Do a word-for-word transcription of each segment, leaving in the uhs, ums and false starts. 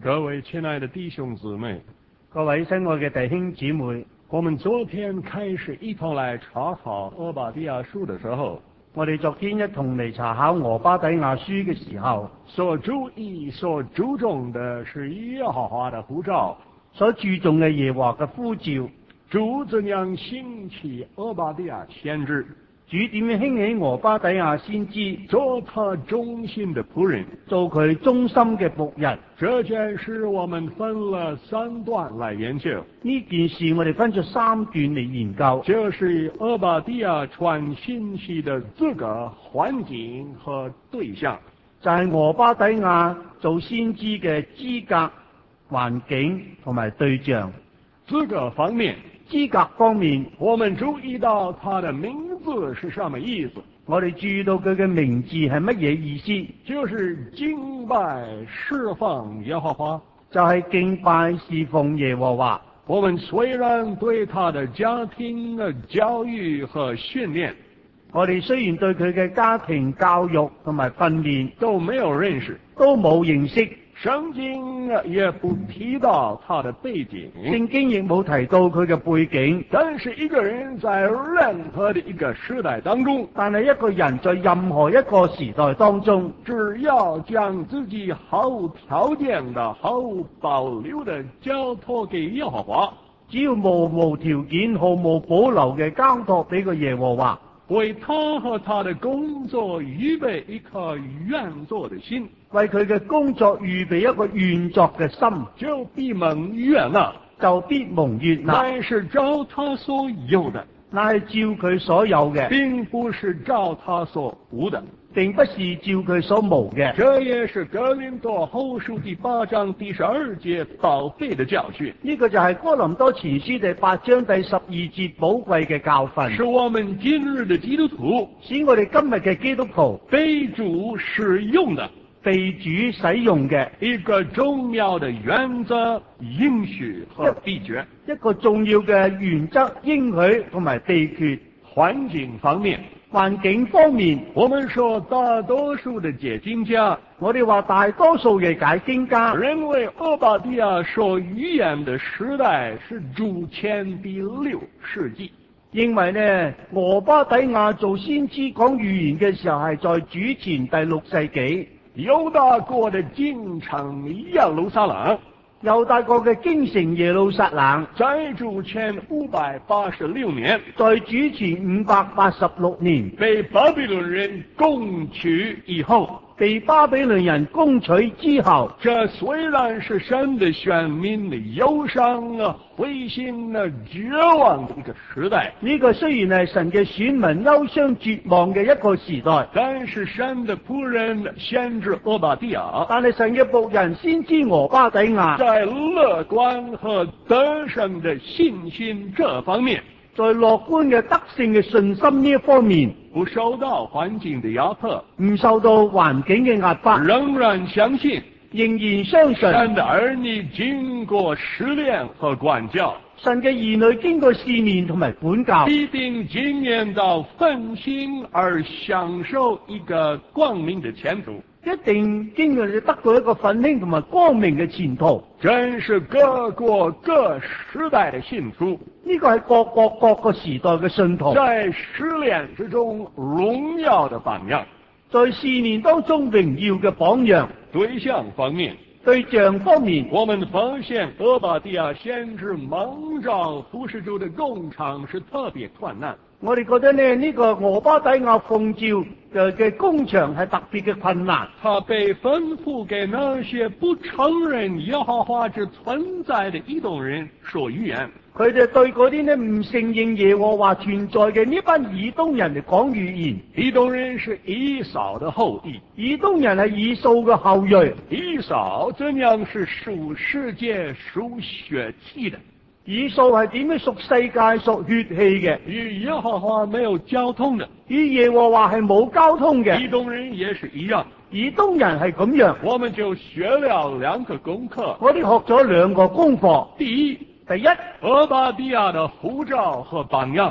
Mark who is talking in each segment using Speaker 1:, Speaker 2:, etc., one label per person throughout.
Speaker 1: 各位亲爱的弟兄姊妹，
Speaker 2: 各位親愛嘅弟兄姊妹，
Speaker 1: 我們昨天開始一同來查考俄巴底亞書的時候，
Speaker 2: 我哋昨天一同嚟查考俄巴底亞書嘅時候，
Speaker 1: 所注意、所注重的是耶和華的呼召，
Speaker 2: 所注重嘅耶和華嘅呼召，
Speaker 1: 主怎樣興起俄巴底亞先知，
Speaker 2: 主點樣興起俄巴底亞先知，
Speaker 1: 做他忠心的僕人，
Speaker 2: 做佢忠心嘅僕人。
Speaker 1: 這件事我們分了三段來研究。
Speaker 2: 呢件事我哋分咗三段嚟研究，
Speaker 1: 就是俄巴底亞傳信息的資格、環境和對象，
Speaker 2: 就係俄巴底亞做先知嘅資格、環境同埋對象。
Speaker 1: 資格方面，
Speaker 2: 資格方面，
Speaker 1: 我們注意到他的名字是什麼意思？
Speaker 2: 我哋注意到佢嘅名字係乜嘢意思？
Speaker 1: 就是敬拜侍奉耶和華，
Speaker 2: 就係敬拜侍奉耶和華。
Speaker 1: 我們雖然對他的家庭的教育和訓練，
Speaker 2: 我哋雖然對佢嘅家庭教育同埋訓練
Speaker 1: 都沒有認識，
Speaker 2: 都冇認識，
Speaker 1: 聖經也不提到他的背景，
Speaker 2: 聖經亦冇提到佢嘅背景。
Speaker 1: 但是一個人在任何的一個時代當中，
Speaker 2: 但係一個人在任何一個時代當中，
Speaker 1: 只要將自己毫無條件的、毫無保留的交託給耶和華，
Speaker 2: 只要無無條件、毫無保留嘅交託俾個耶和華，
Speaker 1: 為他和他的工作預備一顆願作的心，
Speaker 2: 為佢嘅工作預備一個願作嘅心，
Speaker 1: 就必蒙悅納，
Speaker 2: 就必蒙悅納。
Speaker 1: 乃是照他所有的，
Speaker 2: 乃係照佢所有嘅，
Speaker 1: 並不是照他所無的，
Speaker 2: 並不是照佢所無嘅。
Speaker 1: 這也是哥林多後書第八章第十二節寶貝的教訓。
Speaker 2: 呢個就係哥林多前書第八章第十二節寶貴嘅教訓，
Speaker 1: 是我們今日的基督徒，
Speaker 2: 使我哋今日嘅基督徒
Speaker 1: 被主使用的，
Speaker 2: 被主使用嘅
Speaker 1: 一個重要的原則、應許和秘訣。
Speaker 2: 一個重要嘅原則、應許同埋秘訣。
Speaker 1: 環境方面，
Speaker 2: 環境方面，
Speaker 1: 我們說大多數的解經家，
Speaker 2: 我哋話大多數嘅解經家
Speaker 1: 認為俄巴底亞說預言的時代是主前第六世紀，
Speaker 2: 認為呢俄巴底亞做先知講預言嘅時候係在主前第六世紀，
Speaker 1: 猶大國的京城耶路撒冷，
Speaker 2: 猶大國嘅京城耶路撒冷，
Speaker 1: 在主前五百八十六年，
Speaker 2: 在主前五百八十六年
Speaker 1: 被巴比倫人攻取以後，
Speaker 2: 被巴比倫人攻取之後，
Speaker 1: 這雖然是神的選民的憂傷啊、灰心啊、絕望的一個時代，
Speaker 2: 呢個雖然係神嘅選民憂傷絕望嘅一個時代，
Speaker 1: 但是神的僕人先知俄巴底亞，
Speaker 2: 但係神嘅僕人先知俄巴底亞，
Speaker 1: 在樂觀和得勝的信心這方面，
Speaker 2: 在樂觀嘅德性嘅信心呢一方面，
Speaker 1: 不受到環境的壓迫，
Speaker 2: 唔受到環境嘅壓迫，
Speaker 1: 仍然相信，
Speaker 2: 仍然相信
Speaker 1: 神的兒女經過試煉和管教，
Speaker 2: 神嘅兒女經過試煉同埋管教，
Speaker 1: 必定經驗到奮興而享受一個光明的前途，
Speaker 2: 一定經過得到一個奮興同埋光明嘅前途。
Speaker 1: 真是各國各時代的信徒，
Speaker 2: 呢個係各國各個時代嘅信徒，
Speaker 1: 在試煉之中榮耀的榜樣，
Speaker 2: 在試煉當中榮耀嘅榜樣。
Speaker 1: 對象方面，
Speaker 2: 對象方面，
Speaker 1: 我們發現俄巴底亞先知蒙召服侍主的工場是特別困難。
Speaker 2: 我哋覺得呢呢、這個俄巴底亞奉召嘅嘅工場係特別嘅困難。
Speaker 1: 他被吩咐給那些不承認耶和華之存在的異動人說預言。
Speaker 2: 佢哋對嗰啲呢唔承認耶和華存在嘅呢班以東人嚟講預言。
Speaker 1: 以東人是以掃的後裔，
Speaker 2: 以東人係以掃嘅後裔。
Speaker 1: 以掃怎樣是屬世界、屬血氣的？
Speaker 2: 以掃係點樣屬世界、屬血氣嘅？
Speaker 1: 與耶和華沒有交通的。
Speaker 2: 與耶和華係冇交通嘅。
Speaker 1: 以東人也是一樣。
Speaker 2: 以東人係咁樣。
Speaker 1: 我們就學了兩個功課。
Speaker 2: 我哋學咗兩個功課。
Speaker 1: 第一，
Speaker 2: 第一，
Speaker 1: 俄巴底亞的呼召和榜樣。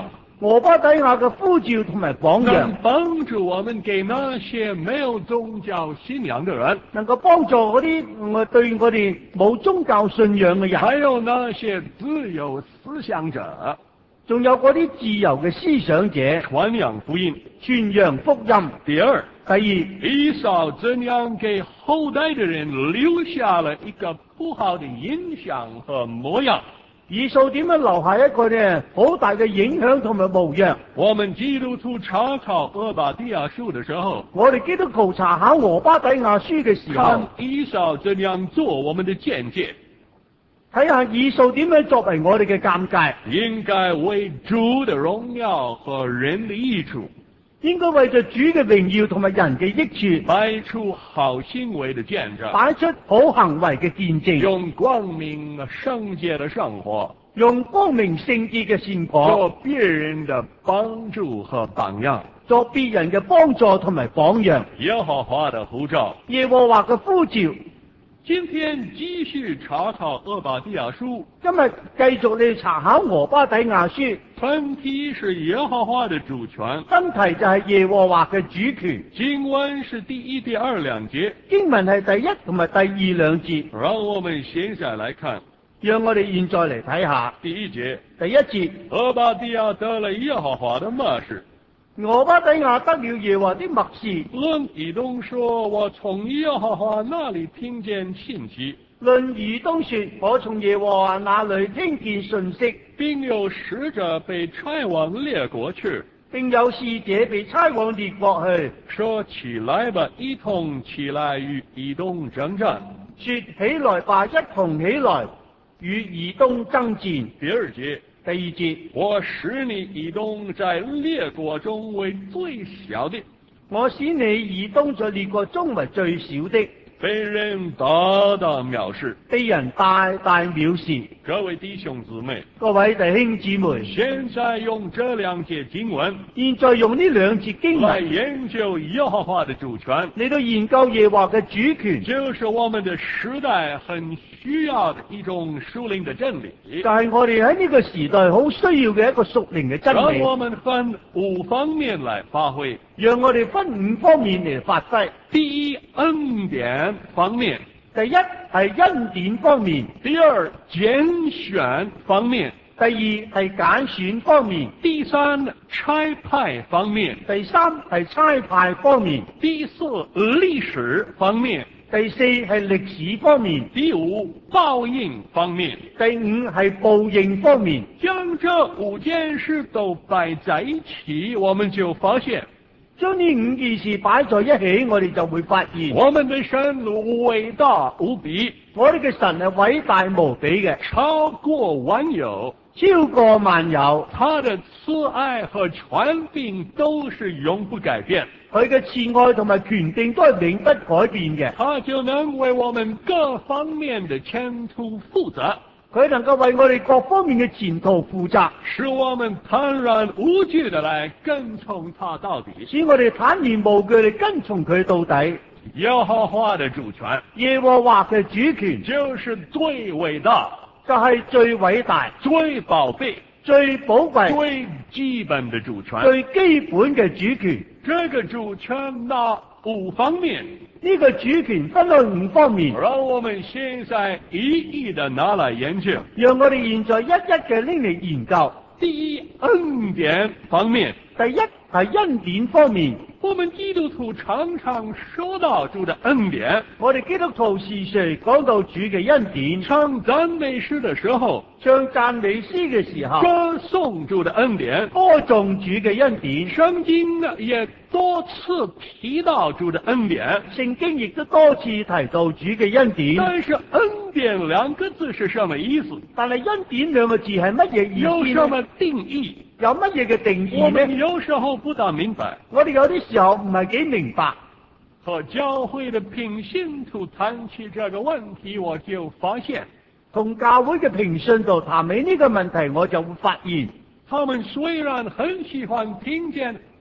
Speaker 2: 俄巴底亞嘅呼召同埋榜樣，
Speaker 1: 能幫助我們給那些沒有宗教信仰的人，
Speaker 2: 能夠幫助嗰啲我對我哋冇宗教信仰嘅人，
Speaker 1: 還有那些自由思想者，
Speaker 2: 仲有嗰啲自由嘅思想者，
Speaker 1: 傳揚福音。
Speaker 2: 傳揚福音。
Speaker 1: 第二，
Speaker 2: 第二，
Speaker 1: 以掃怎樣給後代的人留下了一個不好的印象和模樣。
Speaker 2: 以掃點樣留下一個呢好大嘅影響同埋模樣。
Speaker 1: 我們基督徒查考俄巴底亞書的時候，
Speaker 2: 我哋基督徒查考俄巴底亞書嘅時候，
Speaker 1: 看以掃怎樣做我們的鑒戒，
Speaker 2: 睇下以掃點樣作為我哋嘅鑒戒，
Speaker 1: 應該為主的榮耀和人的益處，
Speaker 2: 應該為着主嘅榮耀同埋人嘅益處，
Speaker 1: 擺出好行為的見證，
Speaker 2: 擺出好行為嘅見證，
Speaker 1: 用光明聖潔的生活，
Speaker 2: 用光明聖潔嘅善果，
Speaker 1: 做別人的幫助和榜樣，
Speaker 2: 作別人嘅幫助同埋榜樣。
Speaker 1: 耶和華的呼召，
Speaker 2: 耶和華嘅呼召。
Speaker 1: 今天繼續查考俄巴底亞書，
Speaker 2: 今日繼續你查考俄巴底亞書，
Speaker 1: 分題是耶和華的主權，
Speaker 2: 分題就係耶和華嘅主權。
Speaker 1: 經文是第一、第二兩節，
Speaker 2: 經文係第一同埋第二兩節。
Speaker 1: 讓我們現在來看，
Speaker 2: 讓我哋現在嚟睇下
Speaker 1: 第一節，
Speaker 2: 第一節。
Speaker 1: 俄巴底亞得了耶和華的默示。
Speaker 2: 俄巴底亞得了耶和華的默示。
Speaker 1: 論以東說，我從耶和華那裏聽見信息。
Speaker 2: 論以東說，我從耶和華那裏聽見信息，
Speaker 1: 並有使者被差往列國去，
Speaker 2: 並有使者被差往列國去，
Speaker 1: 說起來吧，一同起來與以東征戰。
Speaker 2: 說起來吧，一同起來與以東爭戰。
Speaker 1: 第二節。
Speaker 2: 第二節，
Speaker 1: 我使你以東在列國中為最小的，
Speaker 2: 我使你以東在列國中為最小的，
Speaker 1: 被人大大藐視，
Speaker 2: 被人大大藐視。
Speaker 1: 各位弟兄姊妹，
Speaker 2: 各位弟兄姊妹，
Speaker 1: 現在用這兩節經文，
Speaker 2: 現在用呢兩節經
Speaker 1: 來
Speaker 2: 文
Speaker 1: 研究耶和華的主權，
Speaker 2: 嚟到研究耶和華嘅主權，
Speaker 1: 就是我們的時代很需要的一種屬靈的真理，
Speaker 2: 就係我哋喺呢個時代好需要嘅一個屬靈嘅真理。
Speaker 1: 讓我們分五方面來發揮，
Speaker 2: 讓我哋分五方面嚟發揮。
Speaker 1: 第一，恩典方面。
Speaker 2: 第一係恩典方面，
Speaker 1: 第二，揀選方面，
Speaker 2: 第二係揀選方面，
Speaker 1: 第三，差派方面，
Speaker 2: 第三係差派方面，
Speaker 1: 第四，歷史方面，
Speaker 2: 第四係歷史方面，
Speaker 1: 第五，報應方面，
Speaker 2: 第五係報應方面。
Speaker 1: 將這五件事都擺在一起，我們就發現，
Speaker 2: 將呢五件事擺在一起，我哋就會發現，
Speaker 1: 我們的神偉大無比，
Speaker 2: 我哋嘅神係偉大無比嘅，
Speaker 1: 超過萬有，
Speaker 2: 超過萬有。
Speaker 1: 他的慈愛和權柄都是永不改變，
Speaker 2: 佢嘅慈愛同埋權柄都係永不改變嘅，
Speaker 1: 他就能為我們各方面的前途負責。
Speaker 2: 佢能夠為我哋各方面嘅前途負責，
Speaker 1: 使我們坦然無懼地來跟從他到底，
Speaker 2: 使我哋坦然無懼地跟從佢到底。
Speaker 1: 耶和華的主權，
Speaker 2: 耶和華嘅主權
Speaker 1: 就是最偉大，
Speaker 2: 就係最偉大、
Speaker 1: 最寶貝、
Speaker 2: 最寶貴、
Speaker 1: 最基本的主權。
Speaker 2: 最基本嘅主權，
Speaker 1: 這個主權那五方面，
Speaker 2: 呢個主權分開五方面，
Speaker 1: 讓我們現在一一的拿來研究。
Speaker 2: 讓我哋現在一一嘅拎嚟研究。
Speaker 1: 第一，恩典方面，
Speaker 2: 第一係恩典方面。
Speaker 1: 我們基督徒常常說到主的恩典，
Speaker 2: 我哋基督徒時時講到主嘅恩典，
Speaker 1: 唱讚美詩的時候，
Speaker 2: 唱讚美詩嘅時候，
Speaker 1: 歌頌主的恩典，
Speaker 2: 歌頌主嘅恩典。
Speaker 1: 聖經呢也多次提到主的恩典，
Speaker 2: 聖經亦都多次提到主嘅恩典。
Speaker 1: 但是恩典兩個字是什麼意思？
Speaker 2: 但係恩典兩個字係乜嘢意思？
Speaker 1: 有什麼定義？
Speaker 2: 有乜嘢嘅定義
Speaker 1: 我
Speaker 2: 呢？
Speaker 1: 們有時候不大明白。
Speaker 2: 我哋有啲時候唔係幾明白。
Speaker 1: 和教會的平信徒談起這個問題，我就發現，
Speaker 2: 同教會嘅平信徒談起呢個問題，我就會發現，
Speaker 1: 他們雖然很喜歡聽見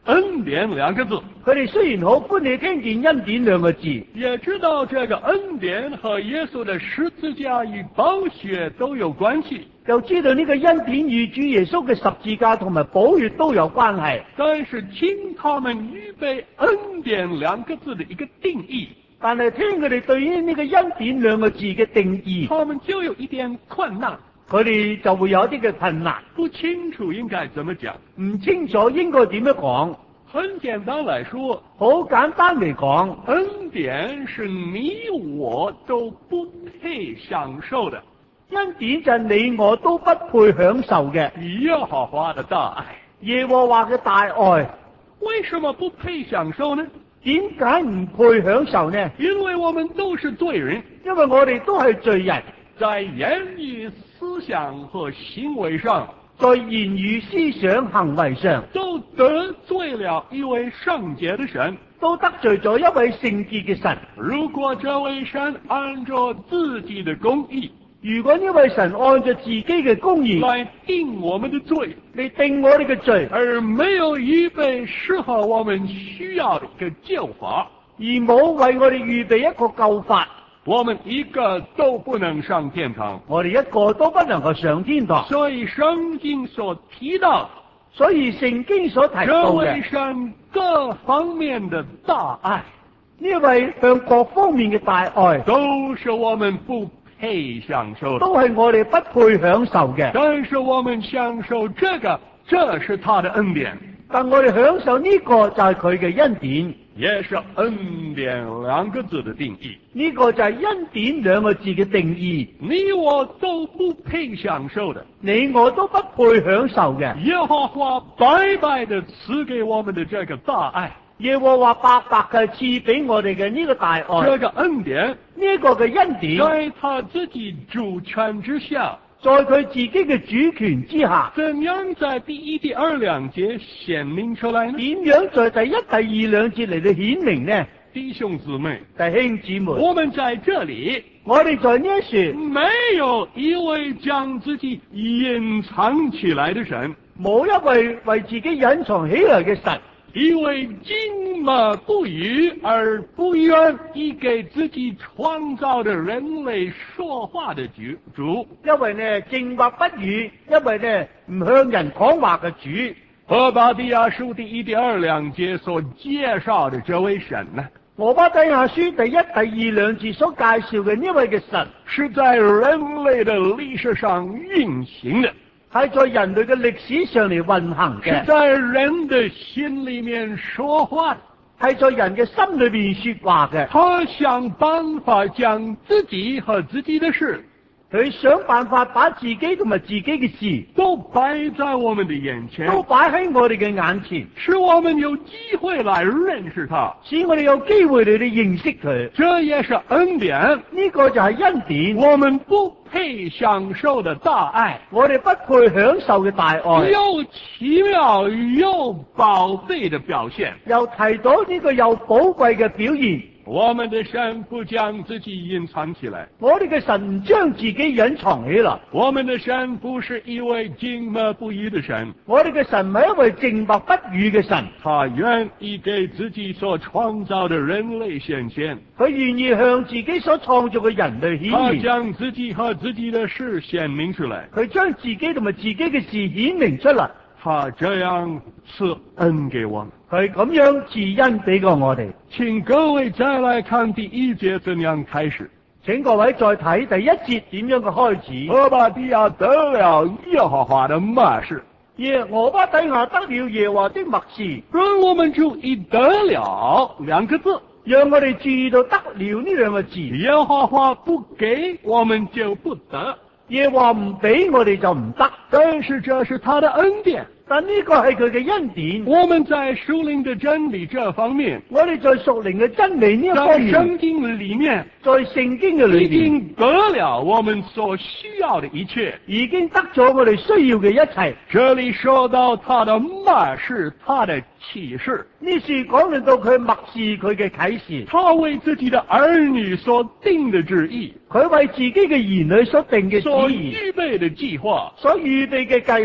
Speaker 1: 恩典两个字，
Speaker 2: 佢哋雖然好歡喜聽見恩典兩個字，
Speaker 1: 也知道這個恩典和耶穌的十字架與寶血都有關係，
Speaker 2: 又知道呢個恩典與主耶穌嘅十字架同埋寶血都有關係。
Speaker 1: 但是聽他們預備恩典兩個字的一個定義，
Speaker 2: 但係聽佢哋對於呢個恩典兩個字嘅定義，
Speaker 1: 他們就有一點困難，
Speaker 2: 佢哋就會有一啲嘅困難，
Speaker 1: 不清楚應該怎麼講，
Speaker 2: 唔清楚應該點樣講。
Speaker 1: 很簡單來說，
Speaker 2: 好簡單嚟講，
Speaker 1: 恩典是你我都不配享受的，
Speaker 2: 恩典就係你我都不配享受嘅
Speaker 1: 耶和華的大愛。
Speaker 2: 耶和華嘅大愛，
Speaker 1: 為什麼不配享受呢？
Speaker 2: 點解唔配享受呢？
Speaker 1: 因為我們都是罪人，
Speaker 2: 因為我哋都係罪人，
Speaker 1: 在言語、思想和行為上，
Speaker 2: 在言語、思想、行為上
Speaker 1: 都得罪了一位聖潔的神，
Speaker 2: 都得罪咗一位聖潔嘅神。
Speaker 1: 如果這位神按照自己的公義，
Speaker 2: 如果呢位神按照自己嘅公義
Speaker 1: 來定我們的罪，
Speaker 2: 嚟定我哋嘅罪，
Speaker 1: 而沒有預備適合我們需要的一個救法，
Speaker 2: 而冇為我哋預備一個救法，
Speaker 1: 我們一個都不能上天堂。
Speaker 2: 我哋一個都不能夠上天堂。
Speaker 1: 所以聖經所提到，
Speaker 2: 所以聖經所提
Speaker 1: 這位
Speaker 2: 到嘅
Speaker 1: 神各方面的大愛，
Speaker 2: 呢位向各方面嘅大愛，
Speaker 1: 都是我們不配享受的，
Speaker 2: 都係我哋不配享受嘅。
Speaker 1: 但是我們享受這個，這是他的恩典，
Speaker 2: 但我哋享受呢個就係佢嘅恩典，
Speaker 1: 也是恩典兩個字的定義。
Speaker 2: 呢個就係恩典兩個字嘅定義。
Speaker 1: 你我都不配享受的，
Speaker 2: 你我都不配享受嘅。
Speaker 1: 耶和華白白的賜給我們的這個大愛，
Speaker 2: 耶和華白白嘅賜俾我哋嘅呢個大愛，
Speaker 1: 這個恩典，
Speaker 2: 呢個嘅恩典，
Speaker 1: 在他自己主權之下，
Speaker 2: 在佢自己嘅主權之下，
Speaker 1: 怎樣在第一、第二兩節顯明出來呢？
Speaker 2: 點樣在第一、第二兩節嚟到顯明呢？
Speaker 1: 弟兄姊妹，
Speaker 2: 弟兄姊妹，
Speaker 1: 我們在這裏，
Speaker 2: 我哋在呢一處
Speaker 1: 沒有一位將自己隱藏起來的神，
Speaker 2: 冇一位為自己隱藏起來嘅神，
Speaker 1: 一位靜默不語而不願意給自己創造的人類說話的主主，
Speaker 2: 一位呢靜默不語，一位呢唔向人講話嘅主。
Speaker 1: 何巴底亞書第一、第二兩節所介紹的這位神呢？
Speaker 2: 俄巴底亞書第一、第二兩節所介紹嘅呢位嘅神，
Speaker 1: 是在人類的歷史上運行的，
Speaker 2: 係在人類嘅歷史上嚟運行嘅，
Speaker 1: 是在人的心裏面說話的，
Speaker 2: 係在人嘅心裏邊說話嘅。
Speaker 1: 他想辦法將自己和自己的事，
Speaker 2: 佢想辦法把自己同埋自己嘅事
Speaker 1: 都擺在我們的眼前，
Speaker 2: 都擺喺我哋嘅眼前，
Speaker 1: 使我們有機會來認識他，
Speaker 2: 使我哋有機會嚟到認識佢。
Speaker 1: 這也是恩典，
Speaker 2: 呢個就係恩典，
Speaker 1: 我們不配享受的大愛，
Speaker 2: 我哋不配享受嘅大愛，
Speaker 1: 又奇妙又寶貝的表現。
Speaker 2: 又提到呢個又寶貴嘅表現。
Speaker 1: 我們的神不將自己隱藏起來，
Speaker 2: 我哋嘅神唔將自己隱藏起來。
Speaker 1: 我們的神不是一位靜默不語的神，
Speaker 2: 我哋嘅神唔係一位靜默不語嘅神，
Speaker 1: 他願意給自己所創造的人類顯現，
Speaker 2: 佢願意向自己所創造嘅人類顯
Speaker 1: 他
Speaker 2: 現，
Speaker 1: 將自己和自己的事顯明出來，
Speaker 2: 佢將自己同埋自己嘅事顯明出嚟，
Speaker 1: 他這樣賜恩給我們。
Speaker 2: 佢咁樣賜恩俾過我哋。
Speaker 1: 請各位再來看第一節怎樣開始。
Speaker 2: 請各位再睇第一節點樣嘅開始。
Speaker 1: 俄巴底亞得了耶和華的默示，
Speaker 2: 耶俄巴底亞得了耶和華的默示。
Speaker 1: 讓我們注意得了兩個字，
Speaker 2: 讓我哋注意到得了呢兩個字。
Speaker 1: 耶和華不給我們就不得，
Speaker 2: 耶和華唔俾我哋就唔得，
Speaker 1: 但是這是他的恩典。
Speaker 2: 但呢個係佢嘅恩典。
Speaker 1: 我們在屬靈的真理這方面，
Speaker 2: 我哋在屬靈嘅真理呢一
Speaker 1: 在
Speaker 2: 方面，
Speaker 1: 聖經裏面，
Speaker 2: 在聖經嘅裏
Speaker 1: 已
Speaker 2: 面，
Speaker 1: 經得了我們所需要的一切，
Speaker 2: 已經得咗我哋需要嘅一切。
Speaker 1: 這裏說到他的默示，他的啟示，
Speaker 2: 呢處講到佢默示佢嘅啟示，
Speaker 1: 他為自己的兒女所定的旨意，
Speaker 2: 佢為自己嘅兒女所定嘅
Speaker 1: 所
Speaker 2: 旨意，
Speaker 1: 預備的計劃，
Speaker 2: 所預備嘅計劃，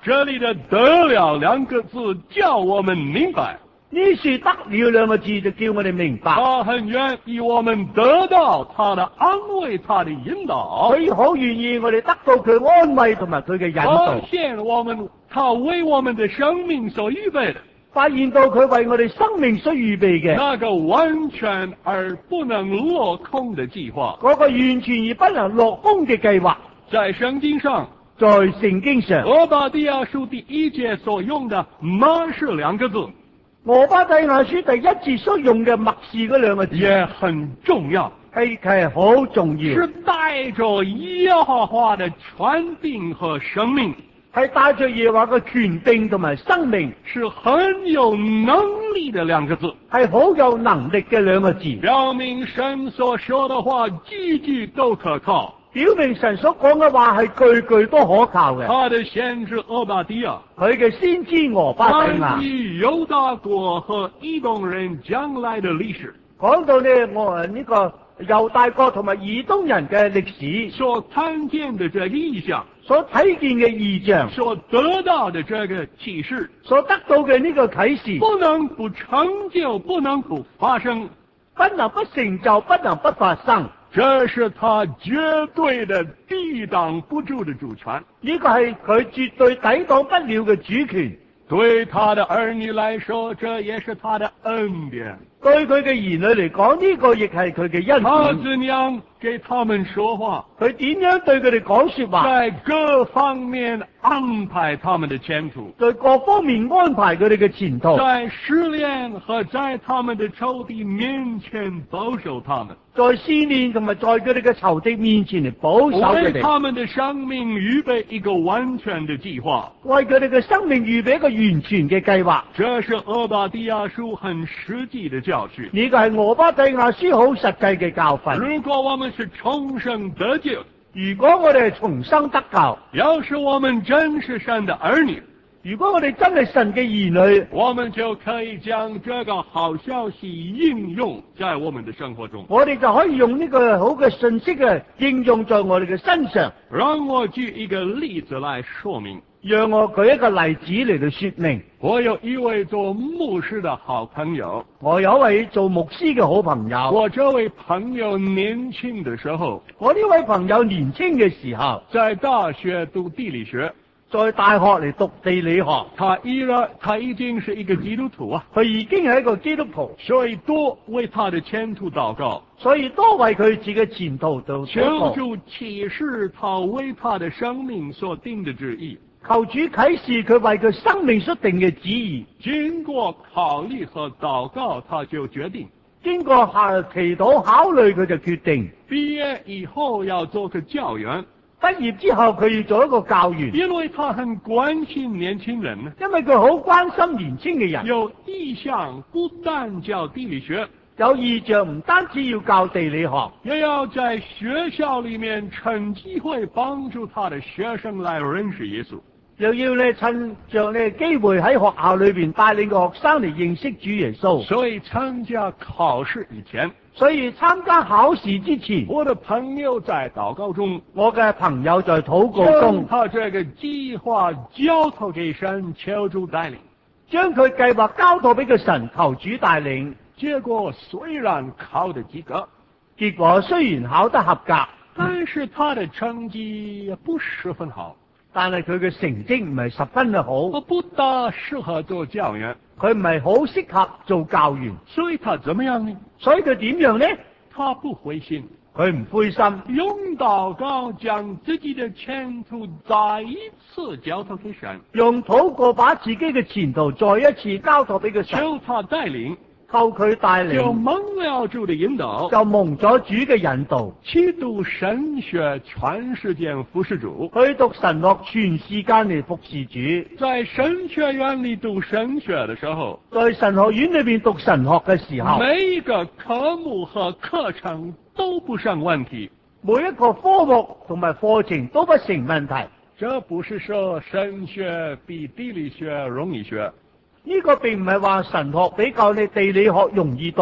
Speaker 1: 这里的得了两个字叫我们明白，
Speaker 2: 呢處得了兩個字就叫我哋明白，
Speaker 1: 他很願意我們得到他的安慰，他的引導，
Speaker 2: 佢好願意我哋得到佢安慰同埋佢嘅引導，
Speaker 1: 發現我們他為我們的生命所預備的
Speaker 2: 發現到佢為我哋生命所預備嘅
Speaker 1: 那個完全而不能落空的計劃，
Speaker 2: 嗰個完全而不能落空嘅計劃，
Speaker 1: 在聖經上，
Speaker 2: 在聖經上，
Speaker 1: 俄巴底亞書第一節所用的默示兩個字，
Speaker 2: 俄巴底亞書第一節所用嘅默示嗰兩個字
Speaker 1: 也很重要，
Speaker 2: 係係好重要，
Speaker 1: 是帶着耶和華的權柄和生命，
Speaker 2: 係帶着耶和華嘅權柄同埋生命，
Speaker 1: 是很有能力的兩個字，
Speaker 2: 係好有能力嘅兩個字，
Speaker 1: 表明神所說的話句句都可靠，
Speaker 2: 表明神所講嘅話係句句都可靠嘅。
Speaker 1: 他的先知俄巴底亞，
Speaker 2: 佢嘅先知俄巴底亞
Speaker 1: 關於猶大國和以東人將來的歷史，
Speaker 2: 講到呢，我呢個猶大國同埋以東人嘅歷史
Speaker 1: 所看見的這個意象，
Speaker 2: 所睇見嘅異象，
Speaker 1: 所得到的這個啟示，
Speaker 2: 所得到嘅呢個啟示，
Speaker 1: 不能不成就，不能不發生，
Speaker 2: 不能不成就，不能不發生。
Speaker 1: 這是他絕對的抵擋不住的主權，
Speaker 2: 呢個係佢絕對抵擋不了嘅主權。
Speaker 1: 對他的兒女來說，這也是他的恩典。
Speaker 2: 對佢嘅兒女嚟講，呢個亦係佢嘅恩
Speaker 1: 他
Speaker 2: 典。
Speaker 1: 怎樣給他們說話，
Speaker 2: 佢點樣對佢哋講說話，
Speaker 1: 在各方面安排他們的前途，
Speaker 2: 在各方面安排佢哋嘅前途，
Speaker 1: 在試煉和在他們的仇敵面前保守他們，
Speaker 2: 在試煉同埋在佢哋嘅仇敵面前嚟保守佢
Speaker 1: 為
Speaker 2: 哋，
Speaker 1: 他們的生命預備一個完全的計劃。
Speaker 2: 為佢哋嘅生命預備一個完全嘅計劃。
Speaker 1: 這是俄巴底亞書很實際的教訓。
Speaker 2: 呢個係俄巴底亞書好實際嘅教訓。
Speaker 1: 如果我們是重生得救，
Speaker 2: 如果我哋係重生得救，
Speaker 1: 要是我們真是神的兒女，
Speaker 2: 如果我哋真係神嘅兒女，
Speaker 1: 我們就可以將這個好消息應用在我們的生活中。
Speaker 2: 我哋就可以用呢個好嘅信息嘅應用在我哋嘅身上。
Speaker 1: 讓我舉一個例子來說明。
Speaker 2: 讓我舉一個例子嚟到說明。
Speaker 1: 我有一位做牧師的好朋友，
Speaker 2: 我有一位做牧師嘅好朋友。
Speaker 1: 我這位朋友年輕的時候，
Speaker 2: 我呢位朋友年輕嘅時候，
Speaker 1: 在大學讀地理學，
Speaker 2: 在大學嚟讀地理學。
Speaker 1: 他依然，他已經是一個基督徒啊，
Speaker 2: 佢已經係一個基督徒，
Speaker 1: 所以多為他的前途禱告，
Speaker 2: 所以多為佢自己前途禱
Speaker 1: 求
Speaker 2: 告，
Speaker 1: 主啟示他為他的生命所定的旨意。
Speaker 2: 求主啟示佢為佢生命所定嘅旨意。
Speaker 1: 經過考慮和禱告，他就決定，
Speaker 2: 經過下祈禱考慮，佢就決定
Speaker 1: 畢業以後要做個教員。
Speaker 2: 畢業之後佢要做一個教員，
Speaker 1: 因為他很關心年輕人呢，
Speaker 2: 因為佢好關心年輕嘅人。
Speaker 1: 有意向不但教地理學，
Speaker 2: 有意向唔單止要教地理學，
Speaker 1: 也要在學校裏面趁機會幫助他的學生來認識耶穌。
Speaker 2: 又要咧趁着呢機會喺學校裏邊帶領個學生嚟認識主耶穌。
Speaker 1: 所以參加考試以前，
Speaker 2: 所以參加考試之前，
Speaker 1: 我的朋友在禱告中，
Speaker 2: 我嘅朋友在禱告
Speaker 1: 將
Speaker 2: 中，
Speaker 1: 他這個計劃交託給神，求主帶領。
Speaker 2: 將佢計劃交託俾個神，求主帶領。
Speaker 1: 結果雖然考得及格，
Speaker 2: 結果雖然考得合格，
Speaker 1: 但是他的成績也不十分好。
Speaker 2: 但係佢嘅成績唔係十分嘅好，
Speaker 1: 我不大適合做教員，
Speaker 2: 佢唔係好適合做教員，
Speaker 1: 所以他怎麼樣呢？
Speaker 2: 所以佢點樣呢？
Speaker 1: 他不灰心，
Speaker 2: 佢唔灰心，
Speaker 1: 用禱告將自己的前途再一次交託給神，
Speaker 2: 用禱告把自己嘅前途再一次交託俾個神，
Speaker 1: 求他帶領，
Speaker 2: 靠佢帶領，
Speaker 1: 就蒙了主的引導，
Speaker 2: 就蒙咗主嘅引導，
Speaker 1: 去讀神學全時間服侍主，
Speaker 2: 去讀神學全時間嚟服侍主。
Speaker 1: 在神學院裏讀神學的時候，
Speaker 2: 在神學院裏邊讀神學嘅時候，
Speaker 1: 每一個科目和課程都不成問題，
Speaker 2: 每一個科目同埋課程都不成問題。
Speaker 1: 這不是說神學比地理學容易學，
Speaker 2: 呢個並唔係話神學比較你地理學容易讀，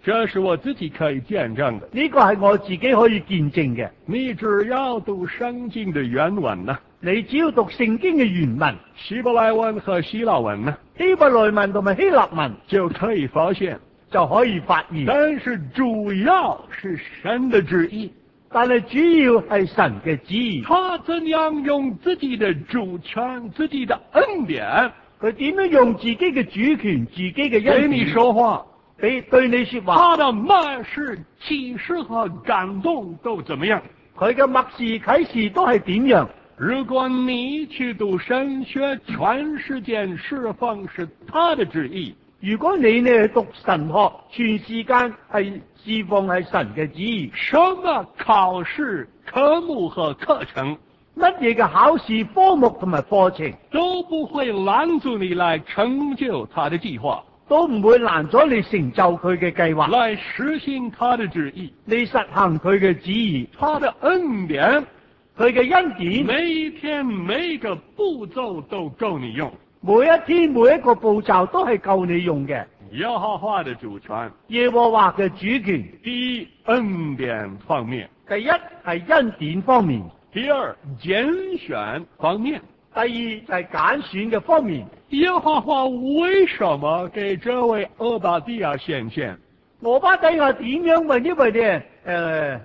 Speaker 1: 这是我自己可以见证的。
Speaker 2: 呢個係我自己可以見證嘅。
Speaker 1: 你只要讀聖經的原文呢，
Speaker 2: 你只要讀聖經嘅原文，
Speaker 1: 希伯來文和希臘文呢，
Speaker 2: 希伯來文同埋希臘文
Speaker 1: 就可以發現，
Speaker 2: 就可以發現。
Speaker 1: 但是主要是神的旨意，
Speaker 2: 但係主要係神嘅旨意。
Speaker 1: 他怎樣用自己的主權、自己的恩典，
Speaker 2: 佢點樣用自己嘅主權、自己嘅
Speaker 1: 對你
Speaker 2: 恩典
Speaker 1: 說話，
Speaker 2: 俾對你說話。
Speaker 1: 他的默示、啟示和感動都怎麼樣？
Speaker 2: 佢嘅默示啟示都係點樣？
Speaker 1: 如果你去讀神學，全世界侍奉是他的旨意。
Speaker 2: 如果你呢讀神學，全時間係侍奉係神嘅旨意。
Speaker 1: 什麼考試、科目和課程，
Speaker 2: 乜嘢嘅考試科目同埋課程
Speaker 1: 都不會攔住你來成就他的計劃，
Speaker 2: 都唔會攔咗你成就佢嘅計劃，
Speaker 1: 來實行他的旨意。
Speaker 2: 你實行佢嘅旨意，
Speaker 1: 他的恩典，
Speaker 2: 佢嘅恩典，
Speaker 1: 每一天每一個步驟都夠你用。
Speaker 2: 每一天每一個步驟都係夠你用嘅。
Speaker 1: 耶和華的主權，
Speaker 2: 耶和華嘅主權，
Speaker 1: 第一恩典方面，
Speaker 2: 第一係恩典方面，
Speaker 1: 第二揀選方面，
Speaker 2: 第二就係揀選嘅方面。
Speaker 1: 耶和華為什麼給這位俄巴底亞顯現？
Speaker 2: 俄巴底亞點樣為呢位呢？誒，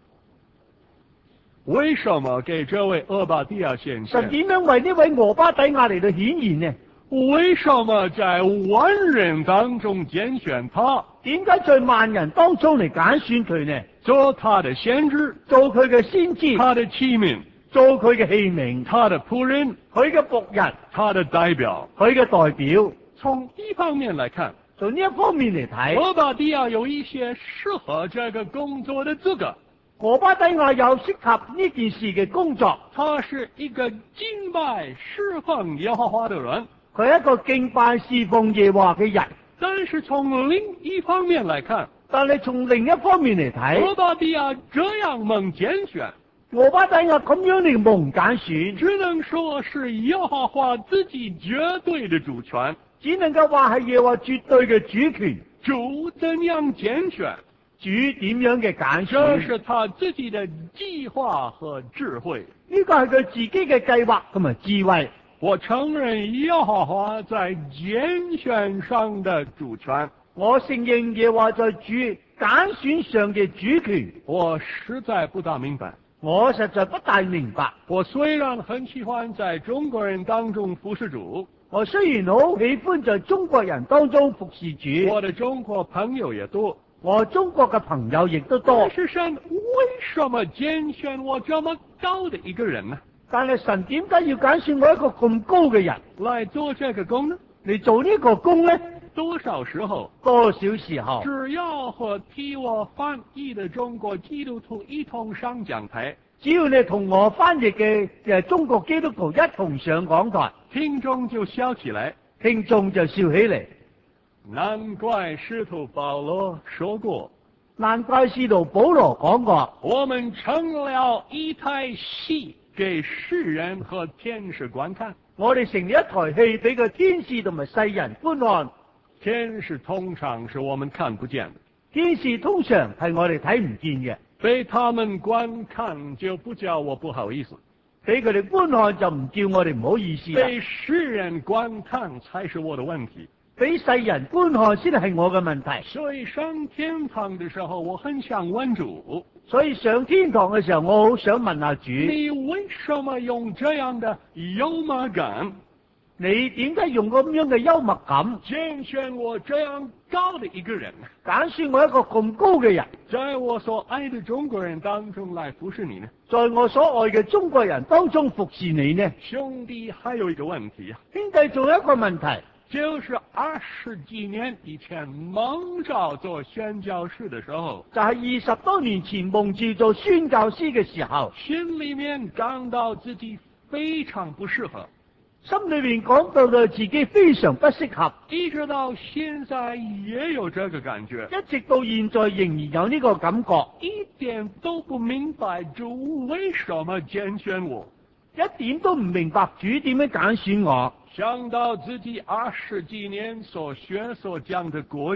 Speaker 1: 為什麼給這位俄巴底亞顯現？
Speaker 2: 神點樣為呢位俄巴底亞嚟到顯現呢？
Speaker 1: 為什麼在萬人當中揀選他？
Speaker 2: 點解在萬人當中嚟揀選佢呢？
Speaker 1: 做他的先知，
Speaker 2: 做佢嘅先知，
Speaker 1: 他的器皿，
Speaker 2: 做佢嘅器皿，
Speaker 1: 他的僕人，
Speaker 2: 佢嘅僕人，
Speaker 1: 他的代表，
Speaker 2: 佢嘅代表。
Speaker 1: 從一方面來看，
Speaker 2: 從呢一方面嚟睇，
Speaker 1: 俄巴底亞有一些適合這個工作的資格。
Speaker 2: 俄巴底亞有適合呢件事嘅工作，
Speaker 1: 他是一個敬拜侍奉耶和華的人，
Speaker 2: 佢係一個敬拜侍奉耶和華嘅人。
Speaker 1: 但是從另一方面來看，
Speaker 2: 但係從另一方面嚟睇，
Speaker 1: 俄巴底亞這樣蒙揀選，
Speaker 2: 俄巴底亞咁樣嚟蒙揀選，
Speaker 1: 只能說是耶和華自己絕對的主權，
Speaker 2: 只能夠話係耶和華絕對嘅主權。
Speaker 1: 主怎樣揀選，
Speaker 2: 主點樣嘅揀
Speaker 1: 這
Speaker 2: 選，
Speaker 1: 是他自己的計劃和智慧。
Speaker 2: 呢個係佢自己嘅計劃同埋智慧。
Speaker 1: 我承認耶和華在揀選上的主權，
Speaker 2: 我承認耶和華在主揀選上嘅主權。
Speaker 1: 我實在不大明白。
Speaker 2: 我實在不大明白。
Speaker 1: 我雖然很喜歡在中國人當中服侍主，
Speaker 2: 我雖然好喜歡在中國人當中服侍主，
Speaker 1: 我的中國朋友也多，
Speaker 2: 我中國嘅朋友亦都多。
Speaker 1: 但是神為什麼揀選我這麼高的一個人呢？
Speaker 2: 但係神點解要揀選我一個咁高嘅人
Speaker 1: 來做這個工呢？
Speaker 2: 嚟做呢個工呢？
Speaker 1: 多少時候，
Speaker 2: 多少時候，
Speaker 1: 只要和替我翻譯的中國基督徒一同上講台，
Speaker 2: 只要你同我翻譯嘅誒中國基督徒一同上講台，
Speaker 1: 聽眾就笑起來，
Speaker 2: 聽眾就笑起嚟。
Speaker 1: 難怪使徒保羅說過，
Speaker 2: 難怪使徒保羅講過，
Speaker 1: 我們成了一台戲給世人和天使觀看。
Speaker 2: 我哋成了一台戲俾個天使同埋世人觀看。
Speaker 1: 天使通常是我們看不見的，
Speaker 2: 天使通常係我哋睇唔見嘅，
Speaker 1: 被他們觀看就不叫我不好意思，
Speaker 2: 俾佢哋觀看就唔叫我哋唔好意思啦。
Speaker 1: 被世人觀看才是我的問題，
Speaker 2: 俾世人觀看先係我嘅問題。
Speaker 1: 所以上天堂的時候，我很想問主，
Speaker 2: 所以上天堂嘅時候，我好想問下主，
Speaker 1: 你為什麼用這樣的幽默感，
Speaker 2: 你點解用咁樣嘅幽默感
Speaker 1: 揀選我這樣高的一個人，
Speaker 2: 揀選我一個咁高嘅人，
Speaker 1: 在我所愛的中國人當中來服侍你呢？
Speaker 2: 在我所愛嘅中國人當中服侍你呢？
Speaker 1: 兄弟，還有一個問題啊，
Speaker 2: 兄弟，仲有一個問題，
Speaker 1: 就是二十幾年以前蒙召做宣教士的時候，
Speaker 2: 就係二十多年前蒙召做宣教師嘅時候，
Speaker 1: 心裏面感到自己非常不適合，
Speaker 2: 心裏面講到到自己非常不適合，
Speaker 1: 一直到現在也有這個感覺，
Speaker 2: 一直到現在仍然有呢個感覺，
Speaker 1: 一點都不明白主為什麼揀選我，
Speaker 2: 一點都唔明白主點樣揀選我。
Speaker 1: 想到自己二十幾年所學所講的國語，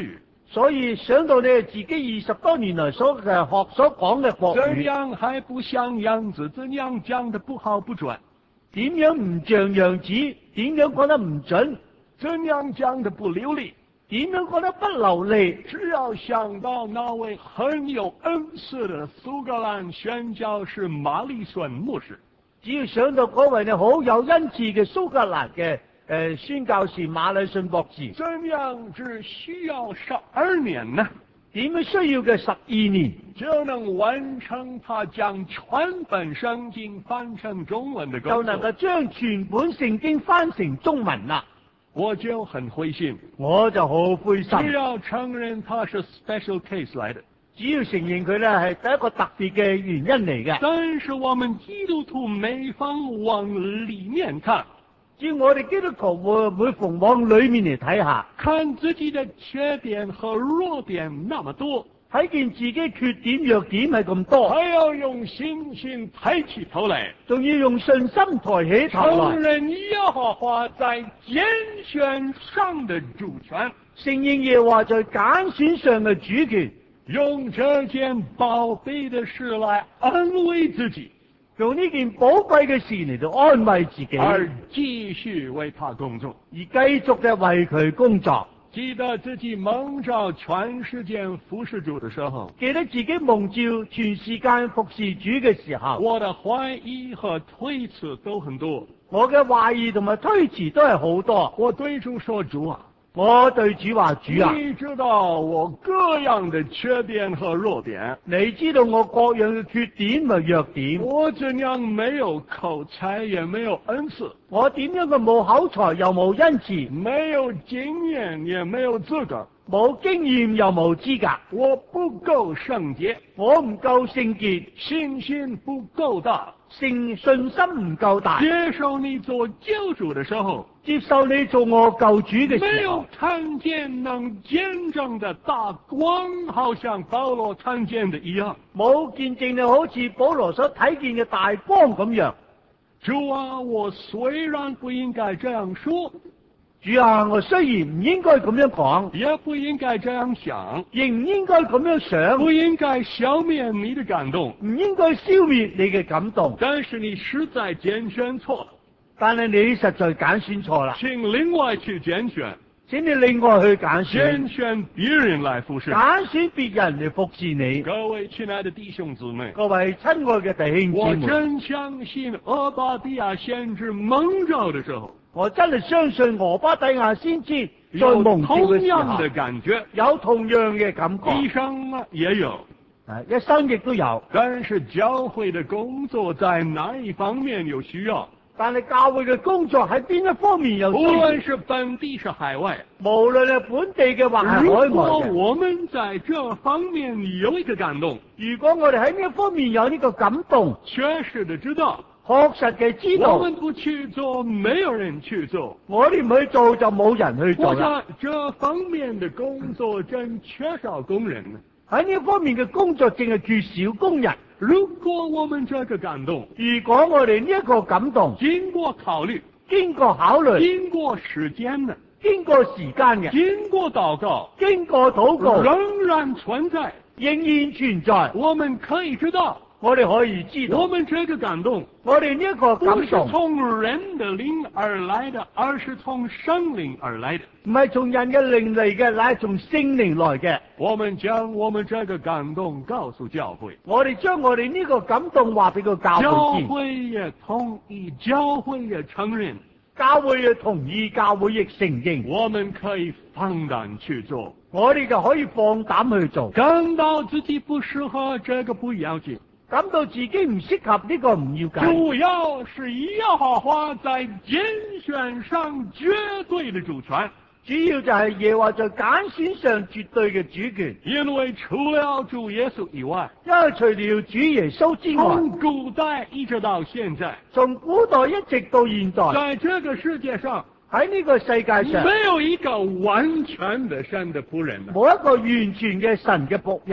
Speaker 2: 所以想到你自己二十多年來所嘅學所講嘅國
Speaker 1: 怎
Speaker 2: 語，
Speaker 1: 樣還不像樣子？怎樣講得不好不準？
Speaker 2: 點樣唔像樣子？點樣講得唔準？
Speaker 1: 怎樣講得不流利？
Speaker 2: 點樣講得不流利？
Speaker 1: 只要想到那位很有恩賜的蘇格蘭宣教士馬利遜牧師，
Speaker 2: 只要想到嗰位呢好有恩賜嘅蘇格蘭嘅誒宣教士馬禮遜博士，
Speaker 1: 怎樣只需要十二年呢？
Speaker 2: 點樣需要嘅十二年
Speaker 1: 就能完成他將全本聖經翻成中文的工作，
Speaker 2: 就能夠將全本聖經翻成中文啦。
Speaker 1: 我就很灰心，
Speaker 2: 我就好灰心。
Speaker 1: 只要承認他是 special case 來的，
Speaker 2: 只要承認佢咧係第一個特別嘅原因嚟嘅。
Speaker 1: 但是我們基督徒沒妨往裏面看，
Speaker 2: 只要我哋基督徒會每逢往裏面嚟睇下，
Speaker 1: 看自己的缺點和弱點那麼多，
Speaker 2: 睇見自己缺點弱點係咁多，
Speaker 1: 還要用信心抬起頭來，
Speaker 2: 仲要用信心抬起頭
Speaker 1: 承
Speaker 2: 來，
Speaker 1: 認耶和華在揀選上的主權，
Speaker 2: 承認耶和華在揀選上嘅主權，
Speaker 1: 用這件寶貝的事來安慰自己，
Speaker 2: 用呢件寶貴嘅事嚟到安慰自己，
Speaker 1: 而繼續為他工作，
Speaker 2: 而繼續嘅為佢工作。
Speaker 1: 記得自己蒙召全時間服侍主的時候，
Speaker 2: 記得自己蒙召全時間服侍主嘅時候，
Speaker 1: 我的懷疑和推辭都很多。
Speaker 2: 我嘅懷疑同埋推辭都係好多。
Speaker 1: 我對主說：主啊，
Speaker 2: 我對主話：主啊，
Speaker 1: 你知道我各樣的缺點和弱點，
Speaker 2: 你知道我各樣嘅缺點和弱點，
Speaker 1: 我怎樣沒有口才，也沒有恩賜，
Speaker 2: 我點樣嘅冇口才又冇恩慈，
Speaker 1: 沒有經驗，也沒有資格，
Speaker 2: 冇經驗又冇資格，
Speaker 1: 我不夠聖潔，
Speaker 2: 我唔夠聖潔，
Speaker 1: 信心不夠大，
Speaker 2: 信信心唔夠大，
Speaker 1: 接受你做救主的時候，
Speaker 2: 接受你做我救主嘅
Speaker 1: 沒有
Speaker 2: 時候，
Speaker 1: 看見能見證的大光，好像保羅看見的一樣。
Speaker 2: 冇見證你好似保羅所睇見嘅大光咁樣。
Speaker 1: 主啊，我雖然不應該這樣說，
Speaker 2: 主啊，我雖然唔應該咁樣講，
Speaker 1: 也不應該這樣想，
Speaker 2: 亦唔應該咁樣想，
Speaker 1: 不應該消滅你的感動，
Speaker 2: 唔應該消滅你嘅感動。
Speaker 1: 但是你實在揀選錯了，
Speaker 2: 但係你實在揀選錯啦，
Speaker 1: 請另外去揀選，
Speaker 2: 請你另外去揀選，
Speaker 1: 揀選別人來服侍，
Speaker 2: 揀選別人嚟服侍你。
Speaker 1: 各位親愛的弟兄姊妹，
Speaker 2: 各位親愛嘅弟兄
Speaker 1: 我
Speaker 2: 姊妹，
Speaker 1: 真相信俄巴底亞先知蒙召的時候，
Speaker 2: 我真係相信俄巴底亞先知在
Speaker 1: 有
Speaker 2: 蒙召
Speaker 1: 同
Speaker 2: 嘅時候
Speaker 1: 樣的感覺，
Speaker 2: 有同樣嘅感
Speaker 1: 醫
Speaker 2: 覺，
Speaker 1: 生啊也有。
Speaker 2: 啊，一生亦都有。
Speaker 1: 但是教會的工作在哪一方面有需要？
Speaker 2: 但係教會嘅工作喺邊一方面有需
Speaker 1: 無
Speaker 2: 要？
Speaker 1: 論是本地是海外，
Speaker 2: 無論係本地嘅或係海
Speaker 1: 如
Speaker 2: 外
Speaker 1: 果
Speaker 2: 嘅，
Speaker 1: 我們在這方面有一個感動，
Speaker 2: 如果我哋喺呢一方面有呢個感動，
Speaker 1: 確實的知道，
Speaker 2: 確實嘅知道，
Speaker 1: 我們不去做，沒有人去做。
Speaker 2: 我哋唔去做就冇人去做
Speaker 1: 我
Speaker 2: 啦。
Speaker 1: 想這方面的工作真缺少工人。
Speaker 2: 喺呢一方面嘅工作淨係缺少工人。
Speaker 1: 如果我們這個感動，
Speaker 2: 如果我哋呢一個感動
Speaker 1: 經過考慮，
Speaker 2: 經過考慮、
Speaker 1: 經過時間的，
Speaker 2: 經過時間嘅、
Speaker 1: 經過禱告，
Speaker 2: 經過禱告，
Speaker 1: 仍然存在，
Speaker 2: 仍然存在，
Speaker 1: 我們可以知道，
Speaker 2: 我哋可以知道，
Speaker 1: 我們這個感動
Speaker 2: 我哋呢一個
Speaker 1: 不是
Speaker 2: 感動
Speaker 1: 從人的靈而來的，而是從聖靈而來的。
Speaker 2: 唔係從人嘅靈嚟嘅，乃係從聖靈來嘅。
Speaker 1: 我們將我們這個感動告訴教會，
Speaker 2: 我哋將我哋呢個感動話俾個教
Speaker 1: 教
Speaker 2: 會知，
Speaker 1: 會也同意，教會也承認，
Speaker 2: 教會亦同意，教會亦承認，
Speaker 1: 我們可以放膽去做。
Speaker 2: 我哋就可以放膽去做。
Speaker 1: 感到自己不適合，這個不要緊，
Speaker 2: 感到自己唔適合呢個唔要緊，
Speaker 1: 主要是耶和華在揀選上絕對的主權。
Speaker 2: 主要就係耶和華在揀選上絕對嘅主權。
Speaker 1: 因為除了主耶穌以外，
Speaker 2: 因為除了主耶穌之外，
Speaker 1: 從古代一直到現在，
Speaker 2: 從古代一直到現在，
Speaker 1: 在這個世界上，
Speaker 2: 喺呢個世界上，
Speaker 1: 沒有一個完全的神的僕人，
Speaker 2: 冇一個完全嘅神嘅僕人。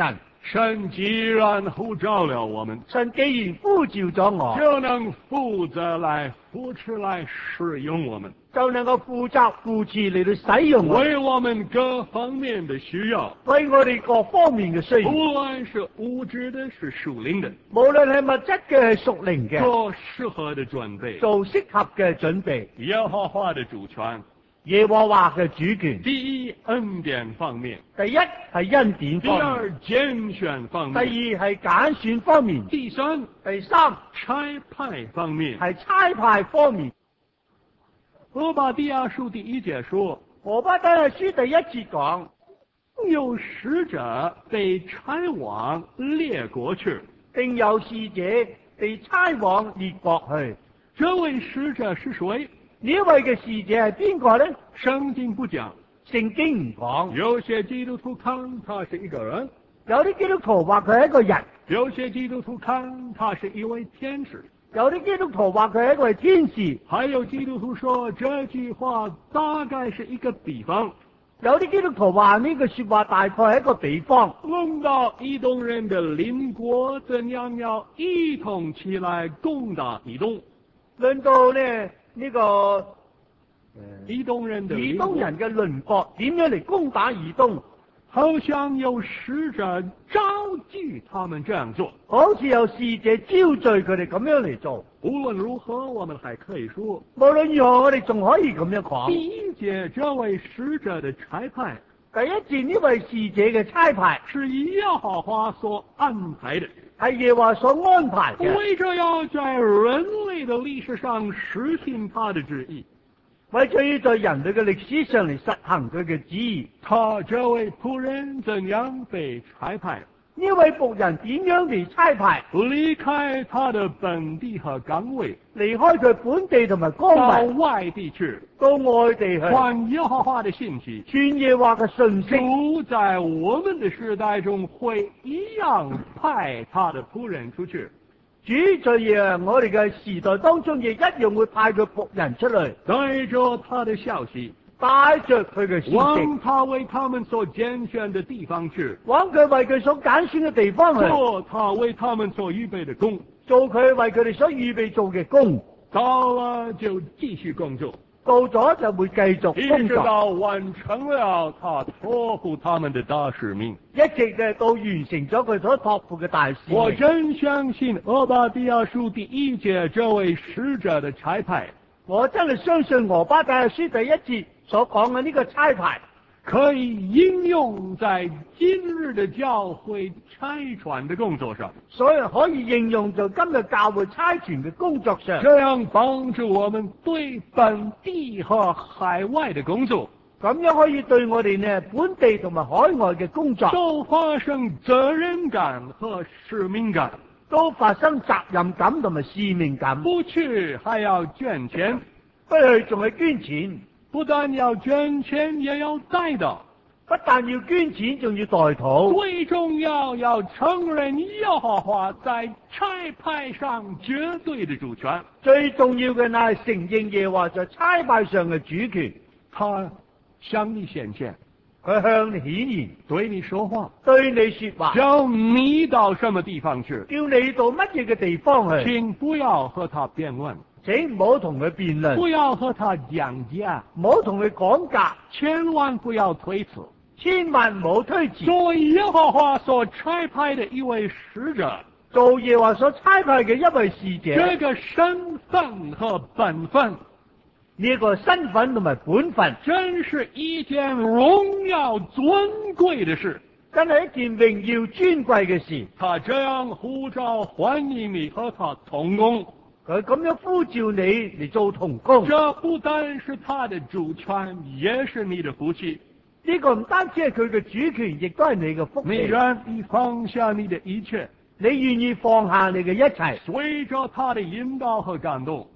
Speaker 1: 神既然呼召了我们，
Speaker 2: 神既然呼召咗我，
Speaker 1: 就能负責來扶持來使用我們，
Speaker 2: 就能夠負責扶持嚟到使用我，
Speaker 1: 為我們各方面的需要，
Speaker 2: 為我哋各方面嘅需要，
Speaker 1: 無論是物質的，是屬靈的，
Speaker 2: 無論係物質嘅係屬靈嘅，
Speaker 1: 做適合的準備，
Speaker 2: 做適合嘅準備。
Speaker 1: 耶和華的主權，
Speaker 2: 耶和華嘅主權，
Speaker 1: 第一恩典方面，
Speaker 2: 第一係恩典
Speaker 1: 第
Speaker 2: 方面，
Speaker 1: 二揀選方
Speaker 2: 第
Speaker 1: 面，
Speaker 2: 二係揀選方面，
Speaker 1: 第三
Speaker 2: 第三
Speaker 1: 差派方面。
Speaker 2: 係差派方面。
Speaker 1: 俄巴底亞書第一節說，
Speaker 2: 俄巴底亞書第一節講，
Speaker 1: 有使者被差往列國去，
Speaker 2: 並有使者被差往列國去。
Speaker 1: 這位使者是誰？
Speaker 2: 呢一位嘅使者係邊個呢？
Speaker 1: 聖經不講，
Speaker 2: 聖經唔講。
Speaker 1: 有些基督徒看他是一個人，
Speaker 2: 有啲基督徒話佢係一個人，
Speaker 1: 有些基督徒看他是一位天使，
Speaker 2: 有啲基督徒話佢係一位天使，
Speaker 1: 還有基督徒說這句話大概是一個比方，
Speaker 2: 有啲基督徒話呢句說話大概係一個比方。
Speaker 1: 論到以東人的鄰國怎樣要一同起來攻打以東，
Speaker 2: 論到呢呢、這個
Speaker 1: 以東人的
Speaker 2: 以
Speaker 1: 鄰國
Speaker 2: 東人嘅鄰國點樣嚟攻打以東，
Speaker 1: 好像有使者召集他們這樣做。
Speaker 2: 好似有使者招聚佢哋咁樣嚟做。
Speaker 1: 無論如何，我們還可以說，
Speaker 2: 無論如何，我哋仲可以咁樣講。
Speaker 1: 第一節這位使者的差派，
Speaker 2: 第一節呢位使者嘅差派
Speaker 1: 是耶和華所安排的，
Speaker 2: 係耶和華所安排嘅，
Speaker 1: 為着要在人類的歷史上實行他的旨意。
Speaker 2: 為咗要在人類嘅歷史上嚟實行佢嘅旨意。
Speaker 1: 他這位僕人怎樣被差派？
Speaker 2: 呢位僕人點樣嚟差派？
Speaker 1: 離開他的本地和崗位，
Speaker 2: 離開佢本地同埋
Speaker 1: 到
Speaker 2: 崗位，
Speaker 1: 外地去，
Speaker 2: 到外地去
Speaker 1: 傳耶和華的信息。
Speaker 2: 傳耶和華嘅信息。
Speaker 1: 主在我們的時代中會一樣派他的僕人出去，
Speaker 2: 主在誒我哋嘅時代當中，亦一樣會派佢僕人出嚟，
Speaker 1: 帶着他的消息，
Speaker 2: 帶着佢嘅消息，
Speaker 1: 往他為他們所揀選的地方去，
Speaker 2: 往佢為佢所揀選嘅地方去，
Speaker 1: 做他為他們所預備的工。
Speaker 2: 做佢為佢哋所預備做嘅工。
Speaker 1: 到了就繼續工作，
Speaker 2: 到咗就會繼續工
Speaker 1: 一直
Speaker 2: 作，
Speaker 1: 到完成了他託付他們的大使命。
Speaker 2: 一直嘅到完成咗佢所託付嘅大事。
Speaker 1: 我真相信俄巴底亞書第一節這位使者的差派，
Speaker 2: 我真係相信俄巴底亞書第一節所講嘅呢個差派，
Speaker 1: 可以應用在今日的教會差傳的工作上，
Speaker 2: 所以可以應用在今日教會差傳嘅工作上，
Speaker 1: 這樣幫助我們對本地和海外的工作
Speaker 2: 咁樣可以對我哋呢本地同埋海外嘅工作
Speaker 1: 都發生責任感和使命感，
Speaker 2: 都發生責任感同埋使命感。
Speaker 1: 不去還要捐錢，
Speaker 2: 不去仲係捐錢，
Speaker 1: 不但要捐錢，也要帶禱。
Speaker 2: 不但要捐錢，仲要代禱。
Speaker 1: 最重要要承認耶和華在差派上絕對的主權。
Speaker 2: 最重要嘅乃係承認耶和華在差派上嘅主權。
Speaker 1: 他向你顯現，
Speaker 2: 佢向你顯現，
Speaker 1: 對你說話，
Speaker 2: 對你說話，
Speaker 1: 叫你到什麼地方去，
Speaker 2: 叫你到乜嘢嘅地方去，
Speaker 1: 請不要和他辯論，
Speaker 2: 請唔好同佢辯論，
Speaker 1: 不要和他講價，
Speaker 2: 唔好同佢講價，
Speaker 1: 千萬不要推辭，
Speaker 2: 千萬唔好推辭。
Speaker 1: 作為耶和華所差派的一位使者，
Speaker 2: 做耶和華所差派嘅一位使者，
Speaker 1: 這個身份和本分，
Speaker 2: 呢個身份同埋本分，
Speaker 1: 真是一件榮耀尊貴的事，
Speaker 2: 真係一件榮耀尊貴嘅事。
Speaker 1: 他這樣呼召歡迎你和他同工，
Speaker 2: 佢咁樣呼召你嚟做同工，
Speaker 1: 這不單是他的主權，也是你的福氣。
Speaker 2: 呢個唔單止係佢嘅主權，亦都係你嘅福
Speaker 1: 你
Speaker 2: 氣。
Speaker 1: 願意放下你的一切，
Speaker 2: 你願意放下你嘅一切，
Speaker 1: 隨着他的引導和感動，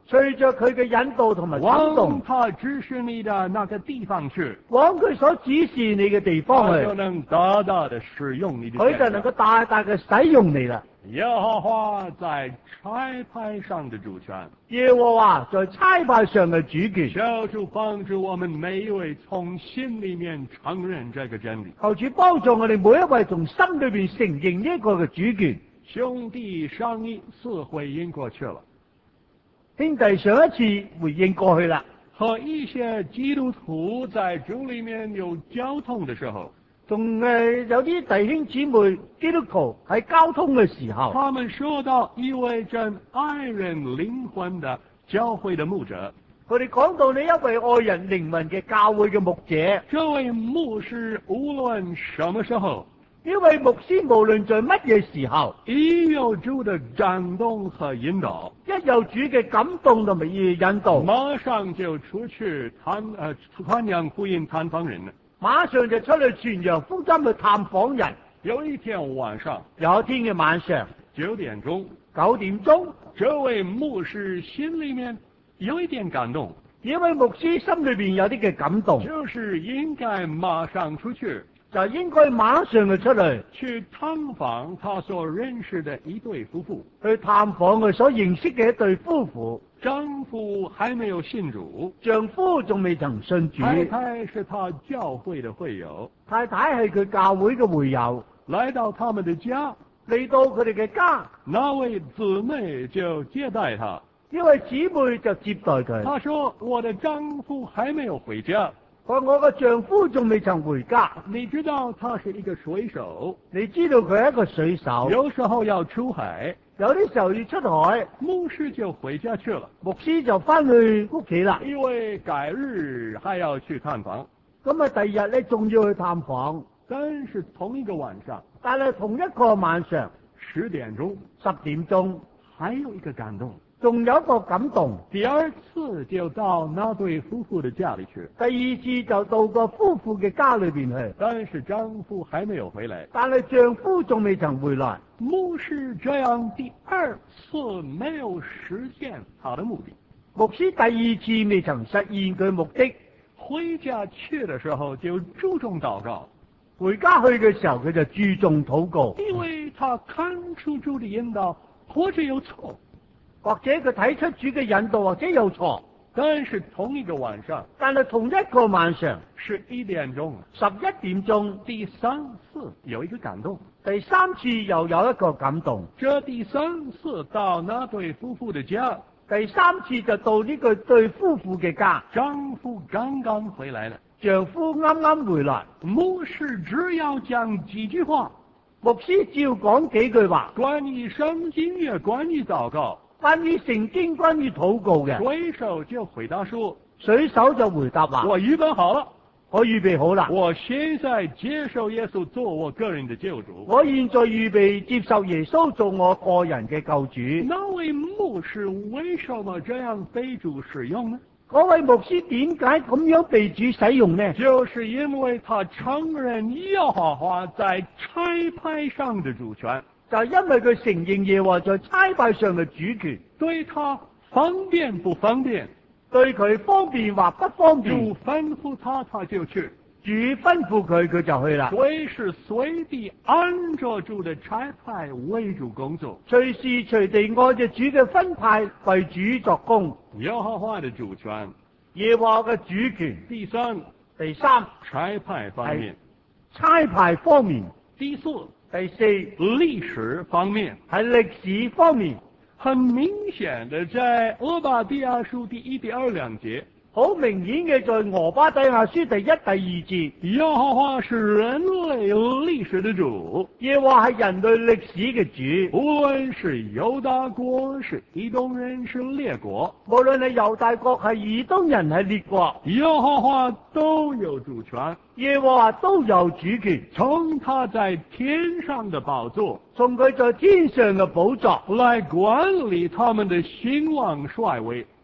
Speaker 2: 隨着佢嘅引導同埋感
Speaker 1: 往
Speaker 2: 動，
Speaker 1: 他指示你的那個地方去，
Speaker 2: 往佢所指示你嘅地方
Speaker 1: 他就
Speaker 2: 去，
Speaker 1: 能大大的使用你的
Speaker 2: 佢就能夠大大嘅使用你啦。
Speaker 1: 耶和華在差派上的主權，
Speaker 2: 耶和華在差派上嘅主權，
Speaker 1: 求主幫助我們每一位從心裏面承認這個真理。
Speaker 2: 求主幫助我哋每一位從心裏邊承認呢一個嘅主權。
Speaker 1: 兄弟上一次回應過去了，
Speaker 2: 兄弟上一次回應過去啦，
Speaker 1: 和一些基督徒在主裏面有交通的時候，
Speaker 2: 同誒有啲弟兄姊妹基督徒喺交通嘅時候，
Speaker 1: 他們說到一位真愛人靈魂的教會的牧者，
Speaker 2: 佢哋講到呢一位愛人靈魂嘅教會嘅牧者，
Speaker 1: 這位牧師無論什麼時候，
Speaker 2: 呢位牧師無論在乜嘢時候，
Speaker 1: 一有主的感動和引導，
Speaker 2: 一有主嘅感動同埋引導，
Speaker 1: 馬上就出去探呃傳揚福音探訪人了。
Speaker 2: 馬上就出去傳揚福音去探訪人。
Speaker 1: 有一天晚上
Speaker 2: 有一天嘅晚上
Speaker 1: 九點鐘，
Speaker 2: 九點鐘，
Speaker 1: 這位牧師心裏面有一點感動，
Speaker 2: 呢位牧師心裏邊有啲嘅感動，
Speaker 1: 就是應該馬上出去，
Speaker 2: 就應該馬上就出嚟
Speaker 1: 去探訪他所認識的一對夫婦。
Speaker 2: 去探訪佢所認識嘅一對夫婦，
Speaker 1: 丈夫還沒有信主，
Speaker 2: 丈夫仲未曾信主，
Speaker 1: 太太是他教會的會友，
Speaker 2: 太太係佢教會嘅會友，
Speaker 1: 來到他們的家，
Speaker 2: 嚟到佢哋嘅家，
Speaker 1: 那位姊妹就接待他。
Speaker 2: 呢位姊妹就接待佢。
Speaker 1: 他說：我的丈夫還沒有回家。
Speaker 2: 佢話我嘅丈夫仲未曾回家。
Speaker 1: 你知道他是一個水手，
Speaker 2: 你知道佢係一個水手，
Speaker 1: 有時候要出海，
Speaker 2: 有啲時候要出海，
Speaker 1: 牧師就回家去了，
Speaker 2: 牧師就翻去屋企啦。
Speaker 1: 因為改日還要去探訪。
Speaker 2: 咁啊，第二日咧仲要去探訪，
Speaker 1: 但是同一個晚上，
Speaker 2: 但係同一個晚上
Speaker 1: 十點鐘，
Speaker 2: 十點鐘，
Speaker 1: 還有一個感動。
Speaker 2: 仲有一個感動。
Speaker 1: 第二次就到那對夫婦的家裏去，
Speaker 2: 第二次就到個夫婦嘅家裏邊去，
Speaker 1: 但是丈夫還沒有回來。
Speaker 2: 但係丈夫仲未曾回來。
Speaker 1: 牧師這樣第二次沒有實現他的目的，
Speaker 2: 牧師第二次未曾實現佢目的，
Speaker 1: 回家去的時候就注重禱告，
Speaker 2: 回家去嘅時候佢就注重禱告，
Speaker 1: 因為他看出主的引導或者有錯，
Speaker 2: 或者佢睇出主嘅引導或者有錯，
Speaker 1: 但是同一個晚上，
Speaker 2: 但係同一個晚上
Speaker 1: 十一點鐘，
Speaker 2: 十一點鐘，
Speaker 1: 第三次有一個感動，
Speaker 2: 第三次又有一個感動，
Speaker 1: 這第三次到那對夫婦的家，
Speaker 2: 第三次就到呢個對夫婦嘅家，
Speaker 1: 丈夫剛剛回來了，
Speaker 2: 丈夫啱啱回來，
Speaker 1: 牧師只要講幾句話，
Speaker 2: 牧師照講幾句話，
Speaker 1: 關於聖經也關於禱告，
Speaker 2: 關於聖經關於禱告嘅，
Speaker 1: 水手就回答說，
Speaker 2: 水手就回答話，
Speaker 1: 我預備好了，
Speaker 2: 我預備好啦，
Speaker 1: 我現在接受耶穌做我個人的救主，
Speaker 2: 我現在預備接受耶穌做我個人嘅救主。
Speaker 1: 那位牧師為什麼這樣被主使用呢？
Speaker 2: 嗰位牧師點解咁樣被主使用呢？
Speaker 1: 就是因為他承認耶和華在差派上的主權，
Speaker 2: 就係因為佢承認耶和華在差派上嘅主權，
Speaker 1: 對他方便不方便，
Speaker 2: 對佢方便或不方便，
Speaker 1: 主吩咐他他就去，
Speaker 2: 主吩咐佢佢就去啦。
Speaker 1: 隨時隨地按着主的差派為主工作，
Speaker 2: 隨時隨地按着主嘅分派為主作工。
Speaker 1: 耶和華的主權，
Speaker 2: 耶和華嘅主權。
Speaker 1: 第三，
Speaker 2: 第三，
Speaker 1: 差派方面，
Speaker 2: 差派方面。
Speaker 1: 第四，
Speaker 2: 第四，
Speaker 1: 歷史方面，
Speaker 2: 係歷史方面。
Speaker 1: 很明顯的在俄巴底亞書第一、第二兩節，
Speaker 2: 好明顯嘅在俄巴底亞書第一、第二節，
Speaker 1: 耶和華是人類歷史的主，
Speaker 2: 耶和華係人類歷史嘅主，
Speaker 1: 無論是猶大國、是以東人、是列國，
Speaker 2: 無論係猶大國、係以東人、係列國，
Speaker 1: 耶和華都有主權，
Speaker 2: 耶和華都有主權。
Speaker 1: 從他在天上的寶座，
Speaker 2: 從佢在天上嘅寶座
Speaker 1: 來管理他們的興旺衰微，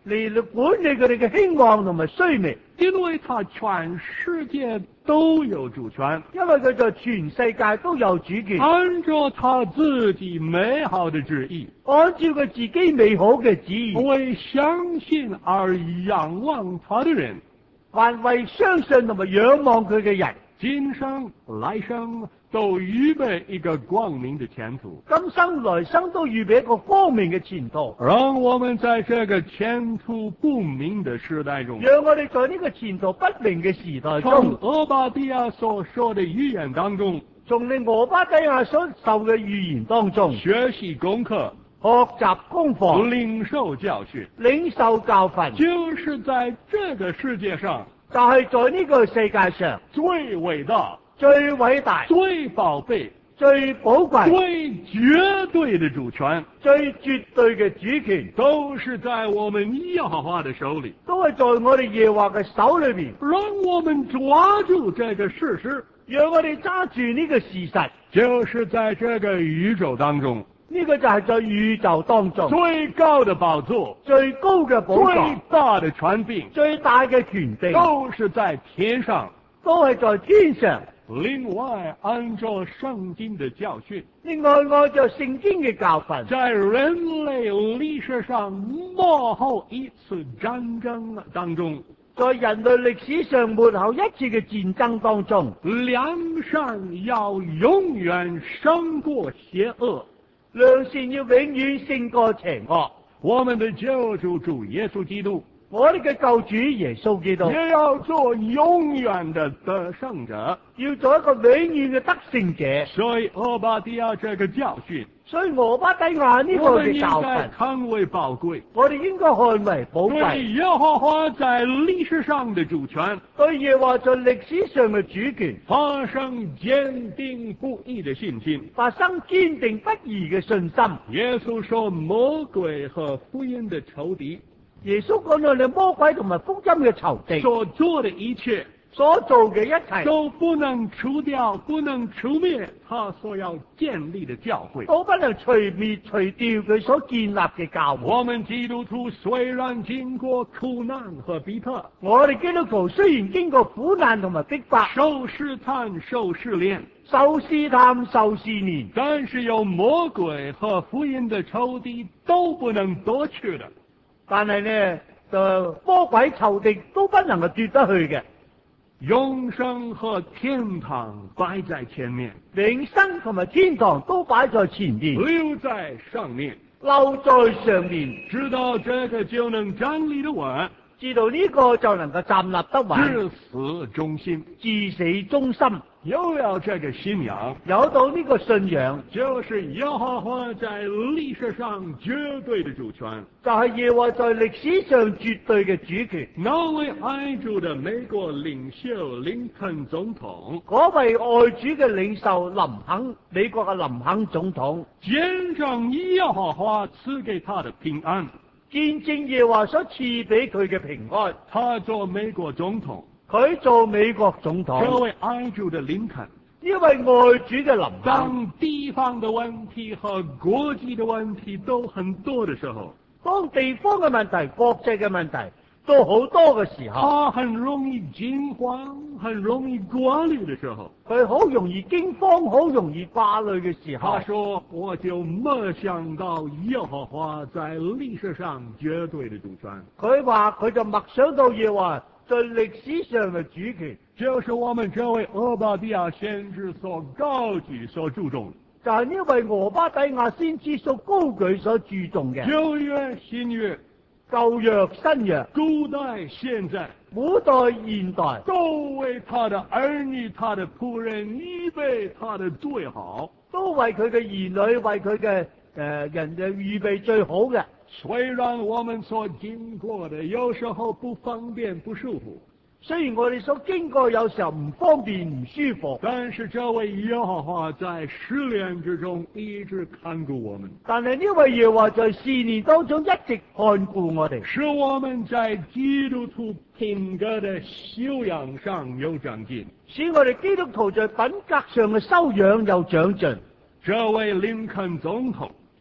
Speaker 2: 嚟管理佢哋嘅興旺同埋衰微，
Speaker 1: 因為他全世界都有主權，
Speaker 2: 因為佢在全世界都有主權，
Speaker 1: 按照他自己美好的旨意，
Speaker 2: 按照佢自己美好嘅旨意，
Speaker 1: 為相信而仰望他的人，
Speaker 2: 凡為相信同埋仰望佢嘅人，
Speaker 1: 今生來生都預備一個光明的前途。
Speaker 2: 今生來生都預備一個光明嘅前途。
Speaker 1: 讓我們在這個前途不明的時代中，
Speaker 2: 讓我哋在呢個前途不明嘅時代
Speaker 1: 從
Speaker 2: 中，
Speaker 1: 俄巴底亞所說的預言當中，
Speaker 2: 從你俄巴底亞所受嘅預言當中，
Speaker 1: 學習功課，
Speaker 2: 學習功課，
Speaker 1: 領受教訓，
Speaker 2: 領受教訓，
Speaker 1: 就是在這個世界上，
Speaker 2: 就係在呢個世界上
Speaker 1: 最偉大、
Speaker 2: 最偉大、
Speaker 1: 最寶貝、
Speaker 2: 最寶貴、
Speaker 1: 最絕對的主權，
Speaker 2: 最絕對嘅主權，
Speaker 1: 都是在我們耶和華的手裏，
Speaker 2: 都係在我哋耶和華嘅手裏邊。
Speaker 1: 讓我們抓住這個事實，
Speaker 2: 讓我哋揸住呢個事實，
Speaker 1: 就是在這個宇宙當中，
Speaker 2: 呢個就係在宇宙當中
Speaker 1: 最高的寶座、
Speaker 2: 最高嘅寶
Speaker 1: 最
Speaker 2: 座、
Speaker 1: 大的權柄，
Speaker 2: 最大嘅權柄，
Speaker 1: 都是在天上。
Speaker 2: 都係在天上。
Speaker 1: 另外，按照聖經的教訓，
Speaker 2: 另外按照聖經嘅教訓，
Speaker 1: 在人類歷史上末後一次戰爭當中，
Speaker 2: 在人類歷史上末後一次嘅戰爭當中，
Speaker 1: 良善要永遠勝過邪惡，
Speaker 2: 良善要永遠勝過邪惡。
Speaker 1: 我們的救主主耶穌基督，
Speaker 2: 我哋嘅救主耶穌基督
Speaker 1: 也要做永遠的得勝者，
Speaker 2: 要做一個永遠嘅得勝者。
Speaker 1: 所以俄巴底亞這個教訓，
Speaker 2: 所以俄巴底亞呢個
Speaker 1: 我們應
Speaker 2: 嘅教
Speaker 1: 該
Speaker 2: 訓，
Speaker 1: 看為寶貴，
Speaker 2: 我哋應該看為寶
Speaker 1: 對
Speaker 2: 貴，
Speaker 1: 耶和華在歷史上的主權
Speaker 2: 對耶和華在歷史上嘅主權
Speaker 1: 發生堅定不移的信心。
Speaker 2: 發生堅定不移嘅信心。
Speaker 1: 耶穌說，魔鬼和福音的仇敵
Speaker 2: 耶穌講到你魔鬼同埋福音嘅仇敵
Speaker 1: 所做的一切，
Speaker 2: 所做嘅一切，
Speaker 1: 都不能除掉，不能除滅他所要建立的教會。
Speaker 2: 都不能除滅除掉佢所建立嘅教會。
Speaker 1: 我們基督徒雖然經過苦難和逼迫，
Speaker 2: 我哋基督徒雖然經過苦難同埋逼迫，
Speaker 1: 受試探、受試煉，
Speaker 2: 受試探、受試煉，
Speaker 1: 但是有魔鬼和福音的仇敵都不能奪去的。
Speaker 2: 但係呢，就魔鬼仇敵都不能夠奪得去嘅。
Speaker 1: 永生和天堂擺在前面，
Speaker 2: 永生同埋天堂都擺在前面，
Speaker 1: 留在上面，
Speaker 2: 留在上面，
Speaker 1: 知道這個就能站立得穩，
Speaker 2: 知道呢個就能夠站立得穩，
Speaker 1: 至死忠心。
Speaker 2: 至死忠心。
Speaker 1: 有了這個信仰，
Speaker 2: 有到呢個信仰，
Speaker 1: 就是耶和華在歷史上絕對的主權，
Speaker 2: 就係耶和華在歷史上絕對嘅主權。
Speaker 1: 那位愛主的美國領袖林肯總統，
Speaker 2: 嗰位愛主嘅領袖林肯，美國嘅林肯總統，
Speaker 1: 見證耶和華賜給他的平安，
Speaker 2: 見證耶和華所賜俾佢嘅平安。
Speaker 1: 他做美國總統，
Speaker 2: 佢做美國總統，
Speaker 1: 這位愛主的林肯，
Speaker 2: 因為愛主嘅林肯，
Speaker 1: 當地方的問題和國際的問題都很多的時候，
Speaker 2: 當地方嘅問題、國際嘅問題都好多嘅時候，
Speaker 1: 他很容易驚慌，很容易掛慮的時候，
Speaker 2: 佢好容易驚慌，好容易掛慮嘅時候，
Speaker 1: 他說：我就沒想到耶和華在歷史上絕對的主權。
Speaker 2: 佢話佢就默想到耶和華在歷史上嘅主權，
Speaker 1: 就是我們這位俄巴底亞先知所高舉、所注重，
Speaker 2: 就係呢位俄巴底亞先知所高舉、所注重嘅。
Speaker 1: 舊約、新約、
Speaker 2: 舊約、新約、
Speaker 1: 古代、現在、
Speaker 2: 古代、現代，
Speaker 1: 都為他的兒女、他的僕人預備他的最好，
Speaker 2: 都為佢嘅兒女、為佢嘅誒人嘅預備最好嘅。
Speaker 1: 雖然我們所經過的有時候不方便、不舒服，
Speaker 2: 雖然我哋所經過有時候唔方便、唔舒服，
Speaker 1: 但是這位耶和華在試煉之中一直看顧我們，
Speaker 2: 但係呢位耶和華在試煉當中一直看顧我哋，
Speaker 1: 使我們在基督徒品格的修養上有長進，
Speaker 2: 使我哋基督徒在品格上嘅修養有長進。
Speaker 1: 這位林肯總統，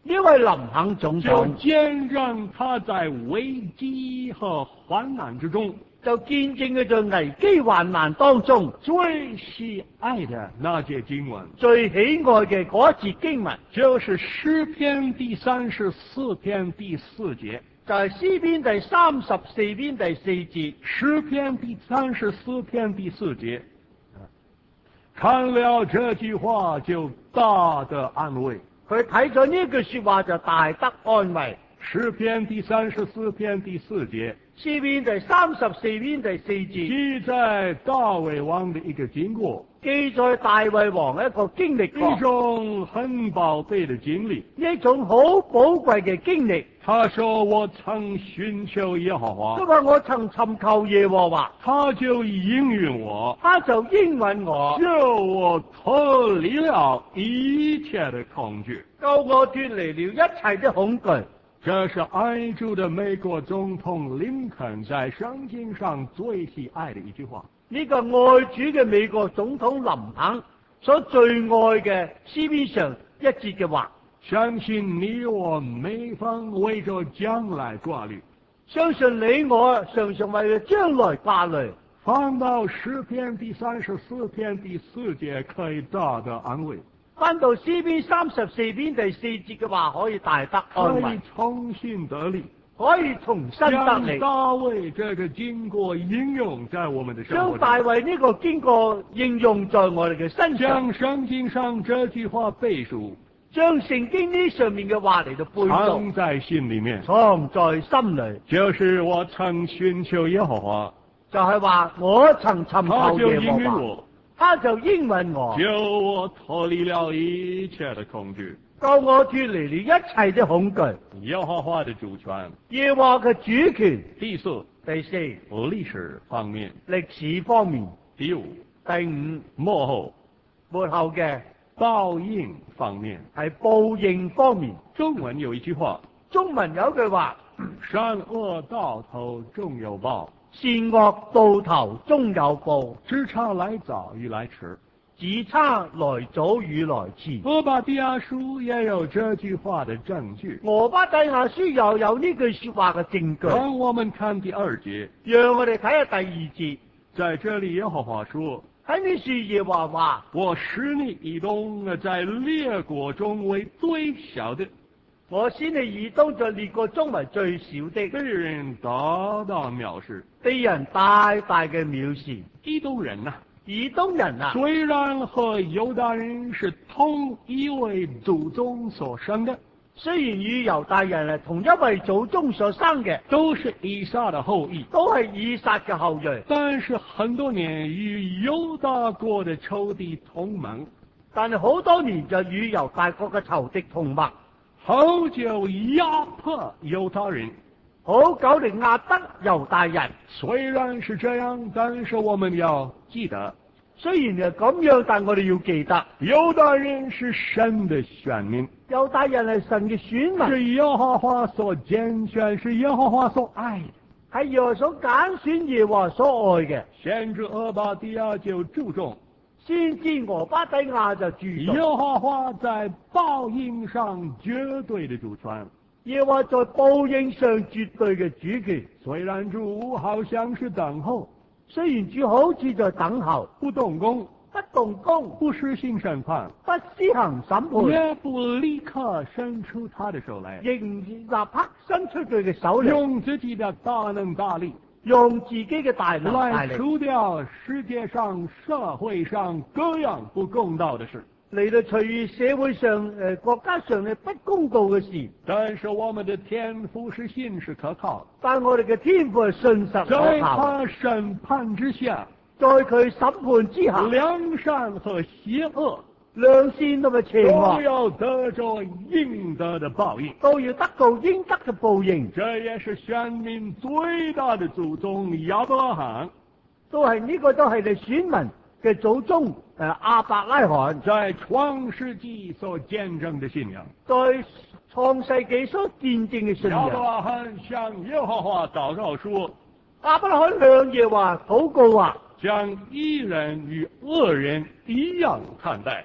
Speaker 2: 呢位林肯總
Speaker 1: 就
Speaker 2: 統
Speaker 1: 見證他在危機和患難之中，
Speaker 2: 就見證佢在危機患難當中
Speaker 1: 最喜愛的那節經文，
Speaker 2: 最喜愛嘅嗰一節經文，
Speaker 1: 就是詩篇第三十四篇第四節。
Speaker 2: 就係詩篇第三十四篇第四節。
Speaker 1: 詩篇第三十四篇第四節，看了這句話就大得安慰。
Speaker 2: 佢睇咗呢句說話就大得安慰。
Speaker 1: 詩篇第三十四篇第四節，
Speaker 2: 詩篇第三十四篇第四節，
Speaker 1: 記載大衛王的一個經過，
Speaker 2: 記載大衛王一個經歷過
Speaker 1: 一種很寶貝的經歷，
Speaker 2: 一種好寶貴嘅經歷。
Speaker 1: 他說我曾尋求耶和華，
Speaker 2: 因為我曾尋求耶和華，
Speaker 1: 他就應允我，
Speaker 2: 他就應允我，
Speaker 1: 救我脫離了一切的恐懼，
Speaker 2: 救我脫離了一切的恐懼。
Speaker 1: 這是愛主的美國總統林肯在聖經上最喜愛的一句話。
Speaker 2: 呢個愛主嘅美國總統林肯所最愛嘅詩篇上一節嘅話，
Speaker 1: 相信你我每逢為着將來掛慮，
Speaker 2: 相信你我常常為咗將來掛慮。
Speaker 1: 翻到詩篇第三十四篇第四節可以大得安慰，
Speaker 2: 翻到詩篇三十四篇第四節嘅話，可以大得安
Speaker 1: 可以
Speaker 2: 慰，
Speaker 1: 重新得力，
Speaker 2: 可以重新得力。
Speaker 1: 將大衛這個經過應用在我們的生活中，
Speaker 2: 將大衛呢個經過應用在我哋嘅身上，
Speaker 1: 將聖經上這句話背熟，
Speaker 2: 將聖經呢上面嘅話嚟到背
Speaker 1: 藏
Speaker 2: 誦，
Speaker 1: 在心裏面，
Speaker 2: 藏在心裏。
Speaker 1: 就是我曾尋求耶和華，
Speaker 2: 就係話我曾尋
Speaker 1: 他就
Speaker 2: 求耶和華，
Speaker 1: 應允我，
Speaker 2: 他就應允我，
Speaker 1: 救我脫離了一切的恐懼。
Speaker 2: 救我脫離了一切的恐懼。
Speaker 1: 耶和華的主權。
Speaker 2: 耶和華嘅主權。
Speaker 1: 第四，
Speaker 2: 第四，
Speaker 1: 歷史方面。
Speaker 2: 歷史方面。
Speaker 1: 第五，
Speaker 2: 第五，
Speaker 1: 末後。
Speaker 2: 末後嘅
Speaker 1: 報應方面。
Speaker 2: 係報應方面。
Speaker 1: 中文有一句話，
Speaker 2: 中文有一句話，
Speaker 1: 善惡到頭終有報，
Speaker 2: 善惡到頭終有報，
Speaker 1: 只差來早與來遲，
Speaker 2: 只差來早與來遲。
Speaker 1: 俄巴底亞書也有這句話的證據。
Speaker 2: 俄巴底亞書又有呢句說話嘅證據。
Speaker 1: 讓我們看第二節，
Speaker 2: 讓我哋睇下第二節。
Speaker 1: 在這裏耶和華說，
Speaker 2: 喺呢處耶和華話，
Speaker 1: 我使你以東在列國中為最小的，
Speaker 2: 我使你以東在列國中為最小的，
Speaker 1: 被人大大藐視，
Speaker 2: 被人大大嘅藐視。
Speaker 1: 以東人呐、啊，
Speaker 2: 以東人啊，
Speaker 1: 雖然和猶大人是同一位祖宗所生的，
Speaker 2: 雖然與猶大人係同一位祖宗所生嘅，
Speaker 1: 都是以撒的後裔，
Speaker 2: 都係以撒嘅後裔，
Speaker 1: 但是很多年與猶大國的仇敵同盟，
Speaker 2: 但係好多年就與猶大國嘅仇敵同盟，
Speaker 1: 好久壓迫猶大人，
Speaker 2: 好久地壓得猶大人。
Speaker 1: 雖然是這樣，但是我們要記得，
Speaker 2: 雖然係咁樣，但我哋要記得，
Speaker 1: 猶大人是神的選民，
Speaker 2: 猶大人係神嘅選民，
Speaker 1: 是耶和華所揀選，是耶和華所愛的，
Speaker 2: 係耶和華所揀選，耶和華所愛嘅。
Speaker 1: 先知俄巴底亞就注重，
Speaker 2: 先知俄巴底亞就注重
Speaker 1: 耶和華在報應上絕對的主權，
Speaker 2: 耶和華在報應上絕對嘅主權。
Speaker 1: 雖然主好像是等候，
Speaker 2: 雖然主好似在等候，
Speaker 1: 不動工，
Speaker 2: 不動工，
Speaker 1: 不施行審判，
Speaker 2: 不施行審判，
Speaker 1: 也不立刻伸出他的手來，
Speaker 2: 仍然立刻伸出佢嘅手嚟，
Speaker 1: 用自己的大能大力，
Speaker 2: 用自己嘅大能大
Speaker 1: 來
Speaker 2: 力
Speaker 1: 除掉世界上社會上各樣不公道的事，
Speaker 2: 嚟到除社會上誒、呃、國家上嘅不公道嘅事。
Speaker 1: 但是我們的天父是信實可靠，
Speaker 2: 但我哋嘅天父係信實
Speaker 1: 在
Speaker 2: 可靠，
Speaker 1: 他審判之下，
Speaker 2: 在佢審判之下，
Speaker 1: 良善和邪惡
Speaker 2: 良善同埋邪
Speaker 1: 都
Speaker 2: 惡
Speaker 1: 要得着應得的報應，
Speaker 2: 都要得到應得嘅報應。
Speaker 1: 這也是選民最大的祖宗亞伯拉罕，
Speaker 2: 都係呢、這個都係你選民嘅祖宗誒亞伯拉罕
Speaker 1: 在創世紀所見證的信仰，
Speaker 2: 在創世紀所見證嘅信
Speaker 1: 亞伯
Speaker 2: 仰。
Speaker 1: 拉罕向耶和華禱告說，
Speaker 2: 亞伯拉罕向耶和華禱告話，
Speaker 1: 將義人與惡人一樣看待，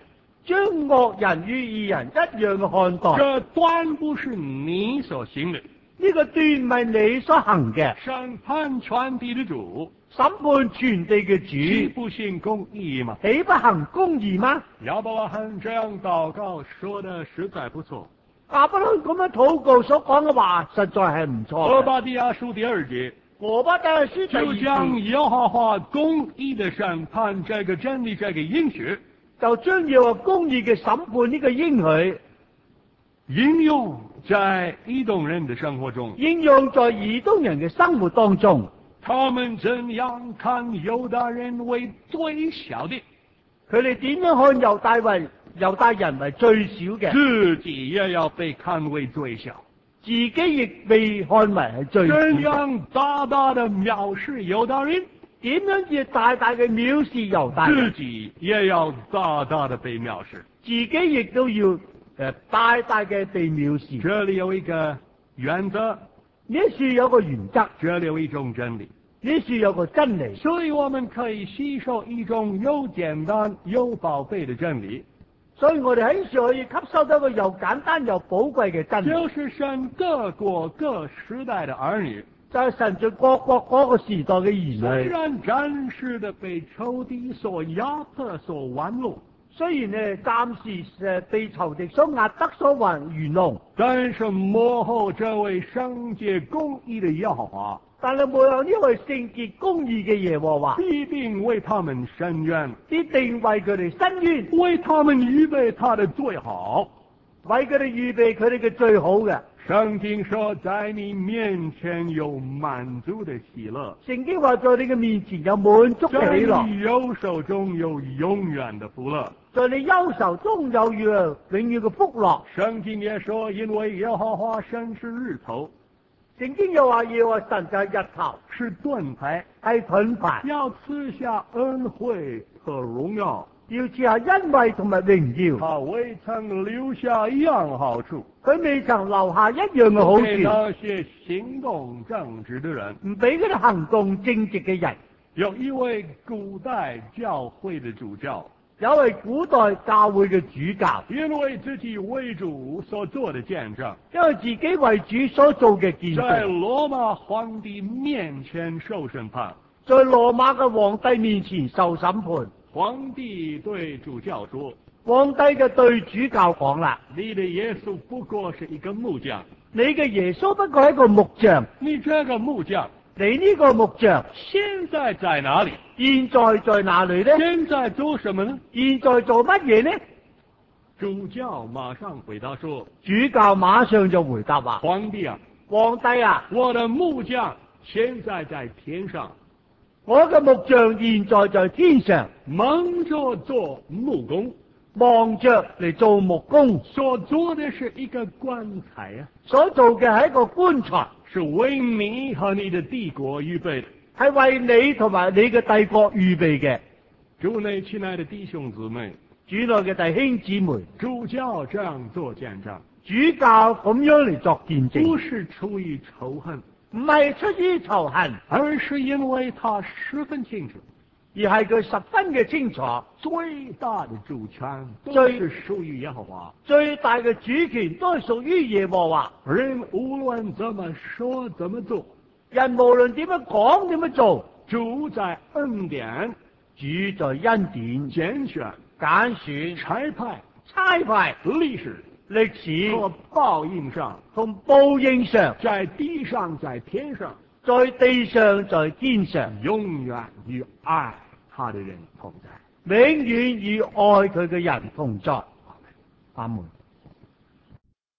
Speaker 2: 將惡人與義人一樣嘅看待。
Speaker 1: 这断不是你所行的。
Speaker 2: 呢個斷唔係你所行嘅。
Speaker 1: 審判全地的主，
Speaker 2: 審判全地嘅主，
Speaker 1: 豈不行公義嗎？
Speaker 2: 豈不行公義嗎？
Speaker 1: 亞伯拉罕這樣禱告說的實在不錯。
Speaker 2: 亞伯拉罕咁樣禱告所講嘅話，實在係唔錯嘅。
Speaker 1: 俄巴底亞書第二節，
Speaker 2: 俄巴底亞書第二
Speaker 1: 就將耶和華公義的審判這個真理這個應許，
Speaker 2: 就將耶和華公義嘅審判呢個應許
Speaker 1: 應用在以東人的生活中，
Speaker 2: 應用在以東人嘅生活當中。
Speaker 1: 他們怎樣看猶大人為最小的，
Speaker 2: 佢哋點樣看猶大為猶大人為最小嘅，
Speaker 1: 自己也要被看為最小，
Speaker 2: 自己亦被看為係最小。
Speaker 1: 這樣大大的藐視猶大人，
Speaker 2: 點樣至大大嘅藐視猶大人，
Speaker 1: 自己也要大大的被藐視，
Speaker 2: 自己亦都要誒、呃、大大嘅被藐視。
Speaker 1: 這裏有一個原則，
Speaker 2: 呢處有個原則，
Speaker 1: 這裏有一種真理，
Speaker 2: 呢處有個真理，
Speaker 1: 所以我們可以吸收一種又簡單又寶貝的真理。
Speaker 2: 所以我哋喺處可以吸收到一個又簡單又寶貴嘅真理，
Speaker 1: 就是神各國各時代的兒女，
Speaker 2: 就係神在各國嗰個時代嘅兒
Speaker 1: 雖
Speaker 2: 女，
Speaker 1: 然暫時的被仇敵所壓迫、所玩弄，
Speaker 2: 雖然呢暫時誒被仇敵所壓得、所玩愚弄，
Speaker 1: 但是幕後這位聖潔公義的耶和華，
Speaker 2: 但係冇有呢位聖潔公義嘅耶和華，
Speaker 1: 必定為他們伸冤，
Speaker 2: 必定為佢哋伸冤，
Speaker 1: 為他們預備他的最好，
Speaker 2: 為佢哋預備佢哋嘅最好嘅。
Speaker 1: 聖經說，在你面前有滿足的喜樂，
Speaker 2: 聖經話在你嘅面前有滿足嘅喜
Speaker 1: 在
Speaker 2: 樂，
Speaker 1: 你右手中有永遠的福樂。
Speaker 2: 在你憂愁中有永永遠嘅福樂。
Speaker 1: 聖經也說，因為耶和華神是日頭，
Speaker 2: 聖經又話耶和華神就係日頭，
Speaker 1: 是盾牌，
Speaker 2: 係盾牌，
Speaker 1: 要賜下恩惠和榮耀，
Speaker 2: 要賜下恩惠同埋榮耀。
Speaker 1: 他未曾留下一樣好處，
Speaker 2: 佢未曾留下一樣嘅好
Speaker 1: 給
Speaker 2: 處，
Speaker 1: 那些行動正直的人。
Speaker 2: 唔俾嗰啲行動正直嘅人。
Speaker 1: 有一位古代教會的主教，
Speaker 2: 有位古代教會嘅主教，
Speaker 1: 因為自己為主所做的見證，
Speaker 2: 因為自己為主所做嘅見
Speaker 1: 在
Speaker 2: 證，
Speaker 1: 羅馬皇帝面前受審判。
Speaker 2: 在羅馬嘅皇帝面前受審判。
Speaker 1: 皇帝對主教說：
Speaker 2: 皇帝嘅對主教講啦，
Speaker 1: 你的耶穌不過是一個木匠，
Speaker 2: 你嘅耶穌不過係一個木匠，
Speaker 1: 你這個木匠
Speaker 2: 你呢個木匠
Speaker 1: 現在在哪裏？
Speaker 2: 現在在哪裏呢？
Speaker 1: 現在做什麼呢？
Speaker 2: 現在做乜嘢呢？
Speaker 1: 主教馬上回答說：
Speaker 2: 主教馬上就回答話：
Speaker 1: 皇帝啊，
Speaker 2: 皇帝啊，
Speaker 1: 我的木匠現在在天上，
Speaker 2: 我嘅木匠現在在天上，
Speaker 1: 忙着做木工，
Speaker 2: 忙着嚟做木工，
Speaker 1: 所做的是一個棺材啊，
Speaker 2: 所做嘅係一個棺材，
Speaker 1: 是為你和你的帝國預備的。
Speaker 2: 係為你同埋你嘅帝國預備嘅。
Speaker 1: 主內親愛的弟兄姊妹，
Speaker 2: 主內嘅弟兄姊妹，
Speaker 1: 主教這樣做見證，
Speaker 2: 主教咁樣嚟作見證，
Speaker 1: 不是出於仇恨，
Speaker 2: 唔係出於仇恨，
Speaker 1: 而是因為他十分清楚，
Speaker 2: 而係佢十分嘅清楚，
Speaker 1: 最大的主權都
Speaker 2: 最
Speaker 1: 是屬於耶和華，
Speaker 2: 最大嘅主權都係屬於耶和華。
Speaker 1: 人無論怎麼說怎麼做，
Speaker 2: 人無論點樣講點樣做，
Speaker 1: 主在恩典、
Speaker 2: 主在恩典、
Speaker 1: 揀選、
Speaker 2: 揀選、
Speaker 1: 差派、
Speaker 2: 差派、
Speaker 1: 歷史
Speaker 2: 歷史
Speaker 1: 和報應上，
Speaker 2: 同報應上，
Speaker 1: 在地上在天上，
Speaker 2: 在地上在天上，
Speaker 1: 永遠與愛他的人同在。
Speaker 2: 永遠與愛佢嘅人同在。阿門。